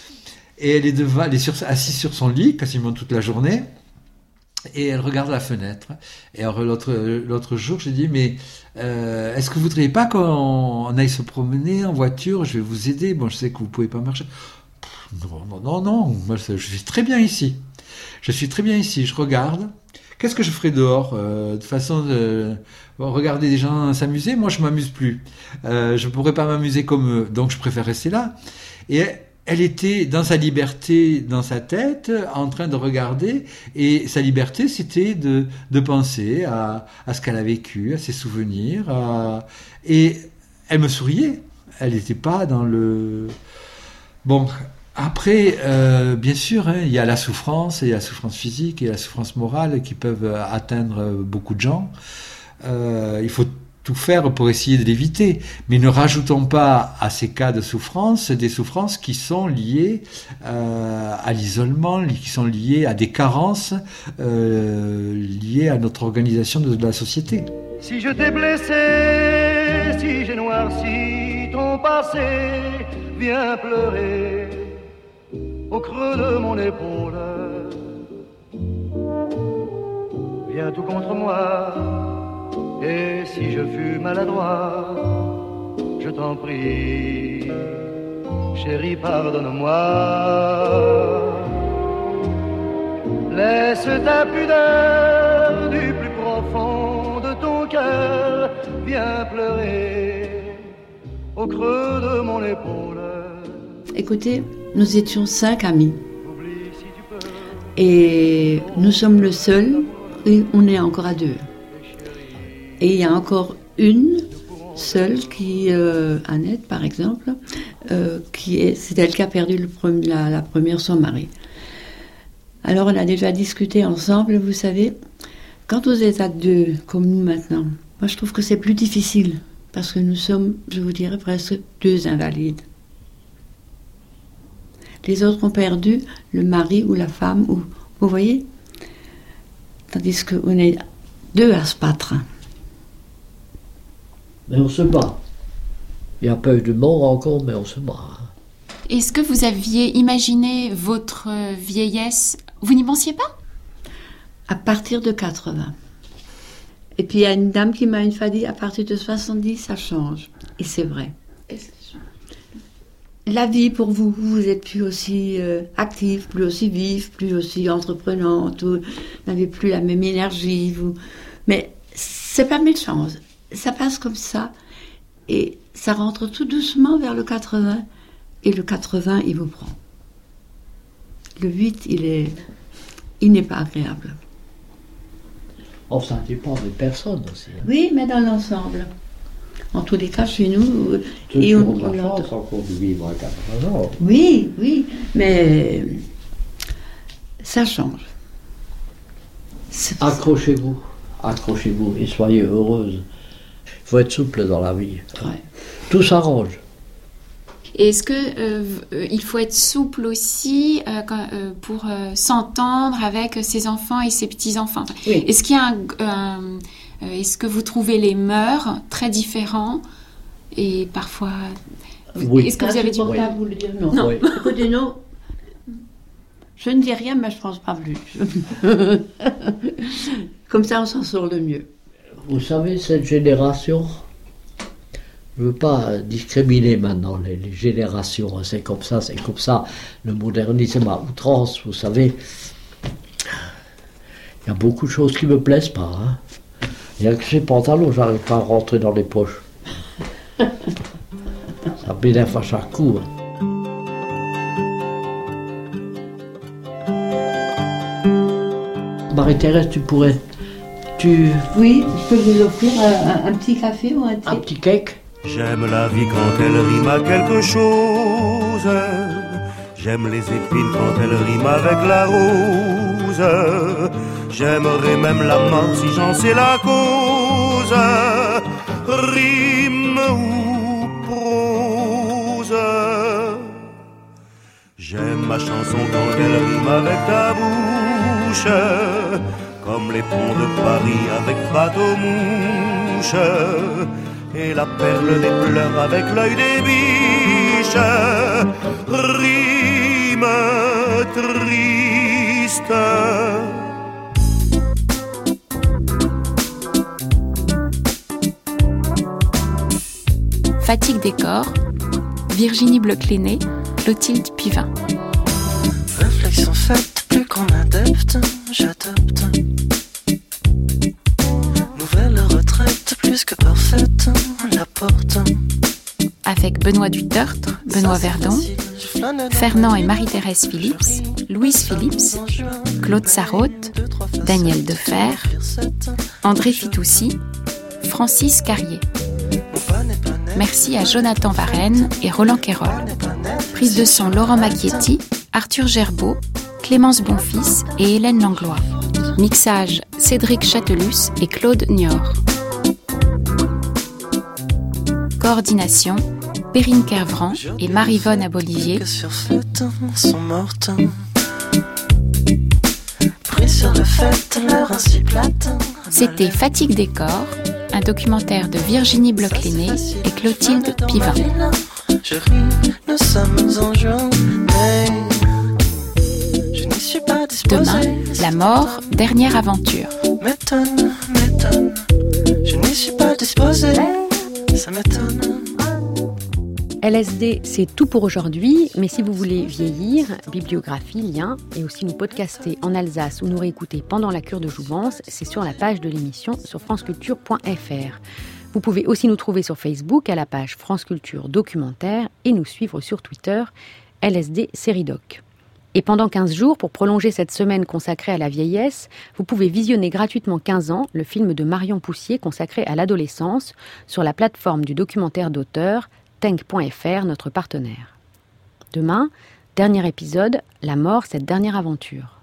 et elle est devant, elle est sur, assise sur son lit quasiment toute la journée, et elle regarde la fenêtre. Et alors l'autre, l'autre jour, j'ai dit, mais euh, est-ce que vous voudriez pas qu'on on aille se promener en voiture? Je vais vous aider. Bon, je sais que vous pouvez pas marcher. Pff, non, non, non, non. Moi, je suis très bien ici. Je suis très bien ici. Je regarde. Qu'est-ce que je ferais dehors euh, de façon de bon, regarder des gens s'amuser? Moi, je m'amuse plus. Euh, je pourrais pas m'amuser comme eux, donc je préfère rester là. Et elle était dans sa liberté, dans sa tête, en train de regarder. Et sa liberté, c'était de, de penser à, à ce qu'elle a vécu, à ses souvenirs. À... Et elle me souriait. Elle n'était pas dans le... Bon... Après, euh, bien sûr, hein, il y a la souffrance, il y a la souffrance physique et la souffrance morale qui peuvent atteindre beaucoup de gens. Euh, il faut tout faire pour essayer de l'éviter. Mais ne rajoutons pas à ces cas de souffrance des souffrances qui sont liées euh, à l'isolement, qui sont liées à des carences euh, liées à notre organisation de, de la société. Si je t'ai blessé, si j'ai noirci ton passé, viens pleurer au creux de mon épaule. Viens tout contre moi, et si je fus maladroit, je t'en prie, chérie, pardonne-moi. Laisse ta pudeur du plus profond de ton cœur, viens pleurer au creux de mon épaule. Écoutez, nous étions cinq amis. Et nous sommes le seul, et on est encore à deux. Et il y a encore une seule qui, euh, Annette par exemple, euh, qui est, c'est elle qui a perdu le pre- la, la première son mari. Alors on a déjà discuté ensemble, vous savez, quand vous êtes à deux, comme nous maintenant, moi je trouve que c'est plus difficile, parce que nous sommes, je vous dirais, presque deux invalides. Les autres ont perdu le mari ou la femme, ou, vous voyez, tandis qu'on est deux à se battre. Mais on se bat. Il n'y a pas eu de mort encore, mais on se bat. Est-ce que vous aviez imaginé votre vieillesse? Vous n'y pensiez pas? À partir de quatre-vingts. Et puis il y a une dame qui m'a une fois dit, à partir de soixante-dix, ça change. Et c'est vrai. La vie pour vous, vous n'êtes plus aussi euh, active, plus aussi vive, plus aussi entreprenante, vous n'avez plus la même énergie. Vous... Mais c'est pas méchant, ça passe comme ça. Et ça rentre tout doucement vers le quatre-vingts. Et le quatre-vingts, il vous prend. Le huit, il est... il n'est pas agréable. Oh, ça dépend des personnes aussi. Hein. Oui, mais dans l'ensemble. En tous les cas, chez nous... Ceux et qui on, ont de la on chance encore de vivre à quatre-vingts ans. Oui, oui, mais ça change. Accrochez-vous, accrochez-vous et soyez heureuse. Il faut être souple dans la vie. Ouais. Tout s'arrange. Et est-ce que euh, il faut être souple aussi euh, quand, euh, pour euh, s'entendre avec ses enfants et ses petits-enfants? Oui. Est-ce qu'il y a un, un euh, est-ce que vous trouvez les mœurs très différents et parfois oui. Est-ce que vous avez du mal à vous le dire? Non. Non. Oui. Écoutez, non. Je ne dis rien, mais je pense pas plus. Comme ça, on s'en sort le mieux. Vous savez, cette génération, je ne veux pas discriminer maintenant les, les générations, c'est comme ça, c'est comme ça, le modernisme à outrance, vous savez. Il y a beaucoup de choses qui ne me plaisent pas. Hein. Il n'y a que ces pantalons, j'arrive pas à rentrer dans les poches. Ça m'énerve à chaque coup. Hein. Marie-Thérèse, tu pourrais... Tu... Oui, je peux vous offrir un, un, un petit café ou un thé. Un petit cake. J'aime la vie quand elle rime à quelque chose. J'aime les épines quand elle rime avec la rose. J'aimerais même la mort si j'en sais la cause. Rime ou prose. J'aime ma chanson quand elle rime avec ta bouche. Comme les ponts de Paris avec bateau-mouche. Et la perle des pleurs avec l'œil des biches. Rime triste. Fatigue des corps, Virginie Bloch-Lenné, Clotilde Pivin. Réflexion faite, plus qu'on adepte, j'adopte. Nouvelle retraite, plus que parfaite, la porte. Avec Benoît Dutertre, Benoît Verdon, Fernand et Marie-Thérèse Phillips, Louise Phillips, Claude Sarraute, Daniel Defer, André Fitoussi, Francis Carrier. Merci à Jonathan Varenne et Roland Quérol. Prise de son Laurent Macchietti, Arthur Gerbeau, Clémence Bonfils et Hélène Langlois. Mixage Cédric Chatelus et Claude Niort. Coordination Perrine Kervran et Marie-Vonne Abolivier. Sont mortes. Pris sur le fait, l'heure ainsi plate. C'était Fatigue des corps, un documentaire de Virginie Bloch-Lenné et Clotilde Pivin. Je ris, nous sommes en juin, mais je n'y suis pas disposée. Demain, la mort, dernière aventure. M'étonne, m'étonne, je n'y suis pas disposée, ça m'étonne. L S D, c'est tout pour aujourd'hui, mais si vous voulez vieillir, bibliographie, liens, et aussi nous podcaster en Alsace ou nous réécouter pendant la cure de jouvence, c'est sur la page de l'émission sur franceculture point f r. Vous pouvez aussi nous trouver sur Facebook à la page France Culture Documentaire et nous suivre sur Twitter L S D série doc. Et pendant quinze jours, pour prolonger cette semaine consacrée à la vieillesse, vous pouvez visionner gratuitement quinze ans, le film de Marion Poussier consacré à l'adolescence, sur la plateforme du documentaire d'auteur tenk point f r, notre partenaire. Demain, dernier épisode, La mort, cette dernière aventure.